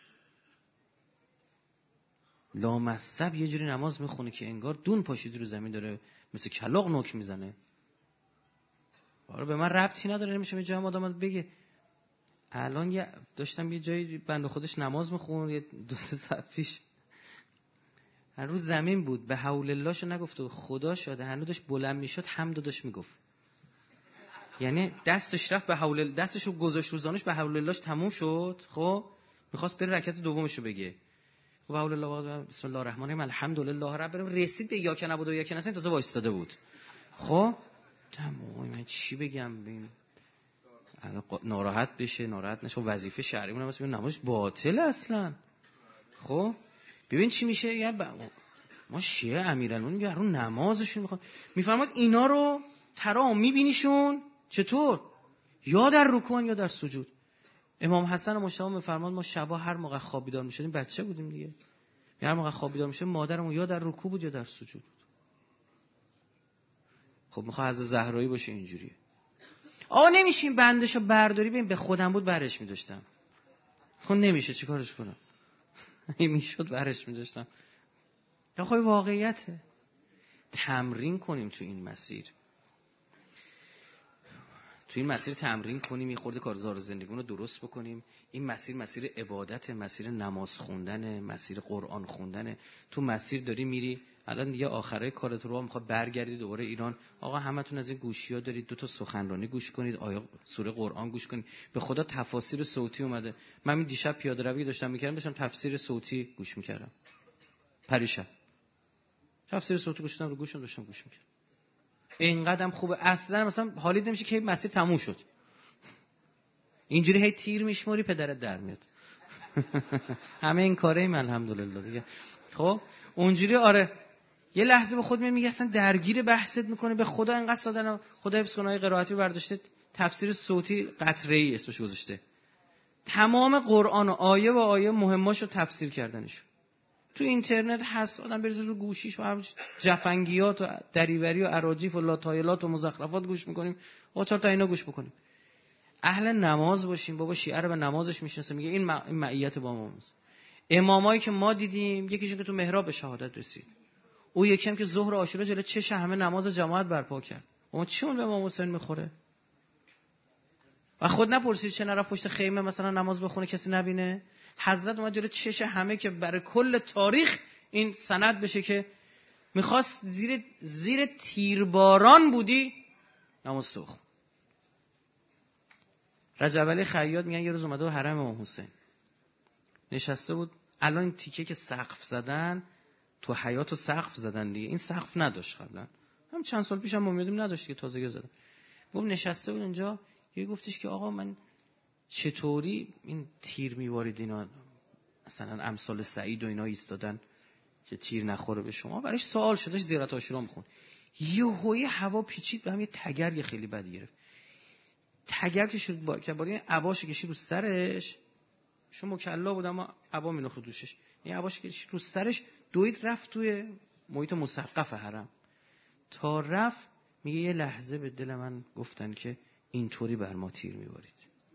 لامصب یه جوری نماز میخونه که انگار دون پاشیدی رو زمین داره مثل کلاغ نوک میزنه. آره به من ربطی نداره، نمیشه یه جای آدم بگه. الان داشتم یه جایی بنده خودش نماز میخوند یه 2-3 ساعت پیش، هر روز زمین بود به حول الله شو نگفته خدا شده، هنوز داشت بلند میشد حمد داشت میگفت. یعنی دستش رفت به حول، دستشو گذاشت رو زانوش، به حول اللهش تموم شد. خب میخواست بره رکعت دومشو بگه، خب حول الله بسم الله الرحمن الرحیم الحمدلله رب العالمین، رسید به یا که نبود و یا که نستین تازه وایستاده بود. خب تمام من چی بگم ببین ناراحت بشه ناراحت نشه، وظیفه شرعی مون واسه نمازش باطل اصلا. خب ببین چی میشه. یعنی ما شیعه امیرالمومنین میگه رو نمازشون میخواد. میفرماد اینا رو ترا میبینیشون چطور؟ یا در رکوع یا در سجود. امام حسن مشتبه میفرماد ما شبا هر موقع خواب بیدار میشدیم، بچه بودیم دیگه، هر موقع خواب بیدار میشه مادرمون یا در رکوع بود یا در سجود بود. خب میخواد از زهرایی باشه اینجوریه. آقا نمیشین بندشو برداری. ببین به خودم بود برش می‌داشتم. خب نمیشه چیکارش کنم؟ این میشد برش می‌داشتم. آقا واقعیته. تمرین کنیم تو این مسیر. تو این مسیر تمرین کنیم، یه خورده کارزار زندگیمون رو درست بکنیم. این مسیر عبادت، مسیر نماز خوندن، مسیر قرآن خوندن. تو مسیر داری میری، الان دیگه آخرای کارت رو میخواد برگردی دوباره ایران. آقا همتون از این گوشی‌ها دارید 2 تا سخنرانی گوش کنید، آیه سوره قرآن گوش کنید. به خدا تفاسیر صوتی اومده. من دیشب پیاده روی داشتم میکردم، داشتم تفسیر صوتی گوش میکردم. پریشب تفسیر صوتی گوش کردم، رو گوشم داشتم گوش میکردم. اینقدرم خوبه. اصلا مثلا حالی نمیشه که مسیر تموم شد. اینجوری هی تیر میشموری پدرت در میاد. همه این کاریم الحمدلله دیگه. خب اونجوری آره یه لحظه به خود میگی اصلا درگیر بحثت میکنه. به خدا اینقدر ساده. خدا حفظ کنه قرائتی برداشته تفسیر صوتی قطره‌ای اسمش گذاشته. تمام قرآن و آیه و آیه مهماشو تفسیر کردنش. تو اینترنت هست، آدم بریزه رو گوشیش و هم جفنگیات و دریوری و اراجیف و لاتایلات و مزخرفات گوش میکنیم. آقا 4 تا اینا گوش بکنیم. اهل نماز باشیم. بابا شیعه رو به نمازش میشناسه، میگه این معیت با ماست. امامایی که ما دیدیم، یکیشون که تو محراب به شهادت رسید، او یکی هم که ظهر و عاشورا جلوی چش همه نماز جماعت برپا کرد. اما چون به امام حسین میخوره؟ و خود نپرسید چه نرفت پشت خیمه مثلا نماز بخونه کسی نبینه؟ حضرت اومد جلوی چش همه که برای کل تاریخ این سند بشه که میخواست زیر تیرباران بودی نماز تو بخون. رجب علی خیاط میگن یه روز اومده و حرم امام حسین نشسته بود. الان این تیکه که سقف زدن تو حیاط و سقف زدن دیگه، این سقف نداشت قبلا. هم چند سال پیشم ما میادیم نداشت که تازه زدن. گفت نشسته بود اونجا، یه گفتش که آقا من چطوری این تیر میوارید اینا، مثلا امثال سعید و اینا ایستادن که تیر نخوره به شما. براش سوال شدش، زیارت عاشورا میخون. یهویی هوا پیچید به هم، یه تگرگ خیلی بدی گرفت. تگرگ که شد که باری عباشو کشید رو سرش، شما مکلا بود اما عبا مینخ دوشش، این عباشو کشید رو سرش، دوید رفت توی محیط مسقف حرم. تا رفت میگه یه لحظه به دل من گفتن که اینطوری بر ما تیر میبارید،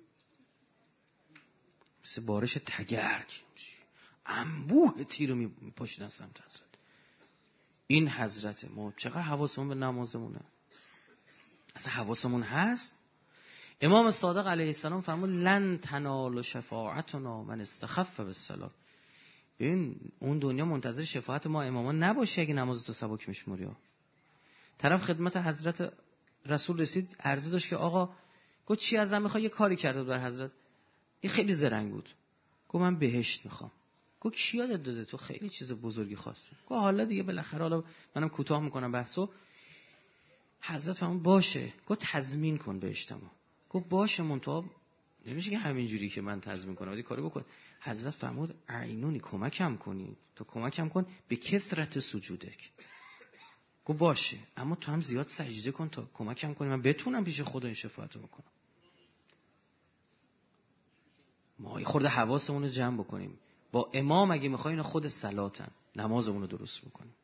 مثل بارش تگرگ انبوه تیر رو میپاشیدن سمت حضرت. این حضرت ما چقدر حواسمون به نمازمونه؟ اصلا حواسمون هست؟ امام صادق علیه السلام فرمود لن تنال شفاعتنا من استخف بالصلاه. ببین اون دنیا منتظر شفاعت ما امامان نباشه اگه نماز تو سبک میشموری. طرف خدمت حضرت رسول رسید، عرضه داشت که آقا گفت چی ازم میخوای؟ یه کاری کرده بر حضرت، این خیلی زرنگ بود. گفت من بهشت میخوام. گفت کی یادت داده تو خیلی چیز بزرگی خواستی؟ گفت حالا دیگه بالاخره حالا منم کوتاه میکنم بحثو. حضرت فرمود باشه. گفت تضمین کن بهشتمو. گفت باشه منتها نمیشه که همینجوری که من تضمین کنم ولی کاری بکن. حضرت فرمود عینونی کمکم کنی، تو کمکم کن به کثرت سجودک. گفت باشه اما تو هم زیاد سجده کن تا کمکم کنی من بتونم پیش خدا این شفاعتو بکنم. ما یه خورده حواسمون رو جمع بکنیم. با امام اگه میخواین خود صلاتن نمازمون رو درست بکنیم.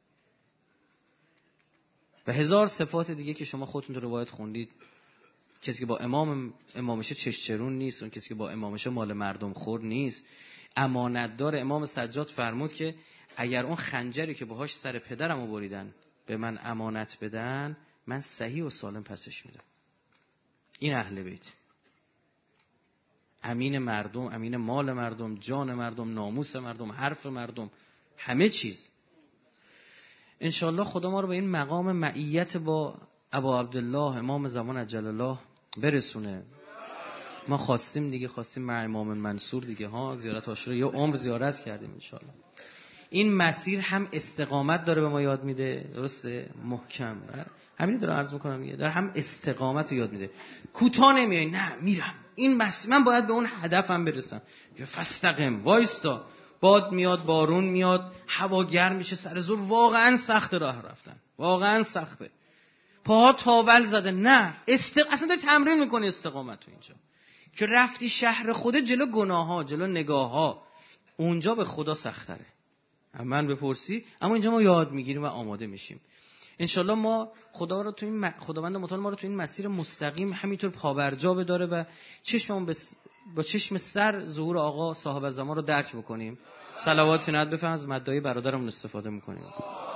و هزار صفات دیگه که شما خودتون تو روایت خوندید. کسی که با امامشه چشچرون نیست، اون کسی که با امامشه مال مردم خور نیست. امانتدار. امام سجاد فرمود که اگر اون خنجری که باهاش سر پدرمو بریدن به من امانت بدن، من صحیح و سالم پسش میدم. این اهل بیت، امین مردم، امین مال مردم، جان مردم، ناموس مردم، حرف مردم، همه چیز. انشالله خدا ما رو به این مقام معیت با ابا عبدالله امام زمان عجل الله برسونه. ما خواستیم دیگه، خواستیم مع امام منصور دیگه ها، زیارت عاشورا یه عمر زیارت کردیم انشالله. این مسیر هم استقامت داره به ما یاد میده، درسته؟ محکم. همین دارم عرض میکنم دیگه، داره هم استقامت رو یاد میده. کوتاه نمیای، نه میرم این مسیر، من باید به اون هدفم برسم. فاستقم، وایستا. باد میاد، بارون میاد، هوا گرم میشه، سر زور واقعا سخت راه رفتن، واقعا سخته، پاها تاول زده. نه اصلا داری تمرین میکنی استقامت تو اینجا که رفتی شهر خودت، جلو گناه ها، جلو نگاه ها، اونجا به خدا سختره. من بپرسی، اما اینجا ما یاد میگیریم و آماده میشیم. انشالله ما خداوند متعال ما رو تو این مسیر مستقیم همینطور پابرجا بداره و چشممون با چشم سر ظهور آقا صاحب الزمان رو درک بکنیم. صلوات نعت بفرمایید، از مدعای برادرمون استفاده میکنیم.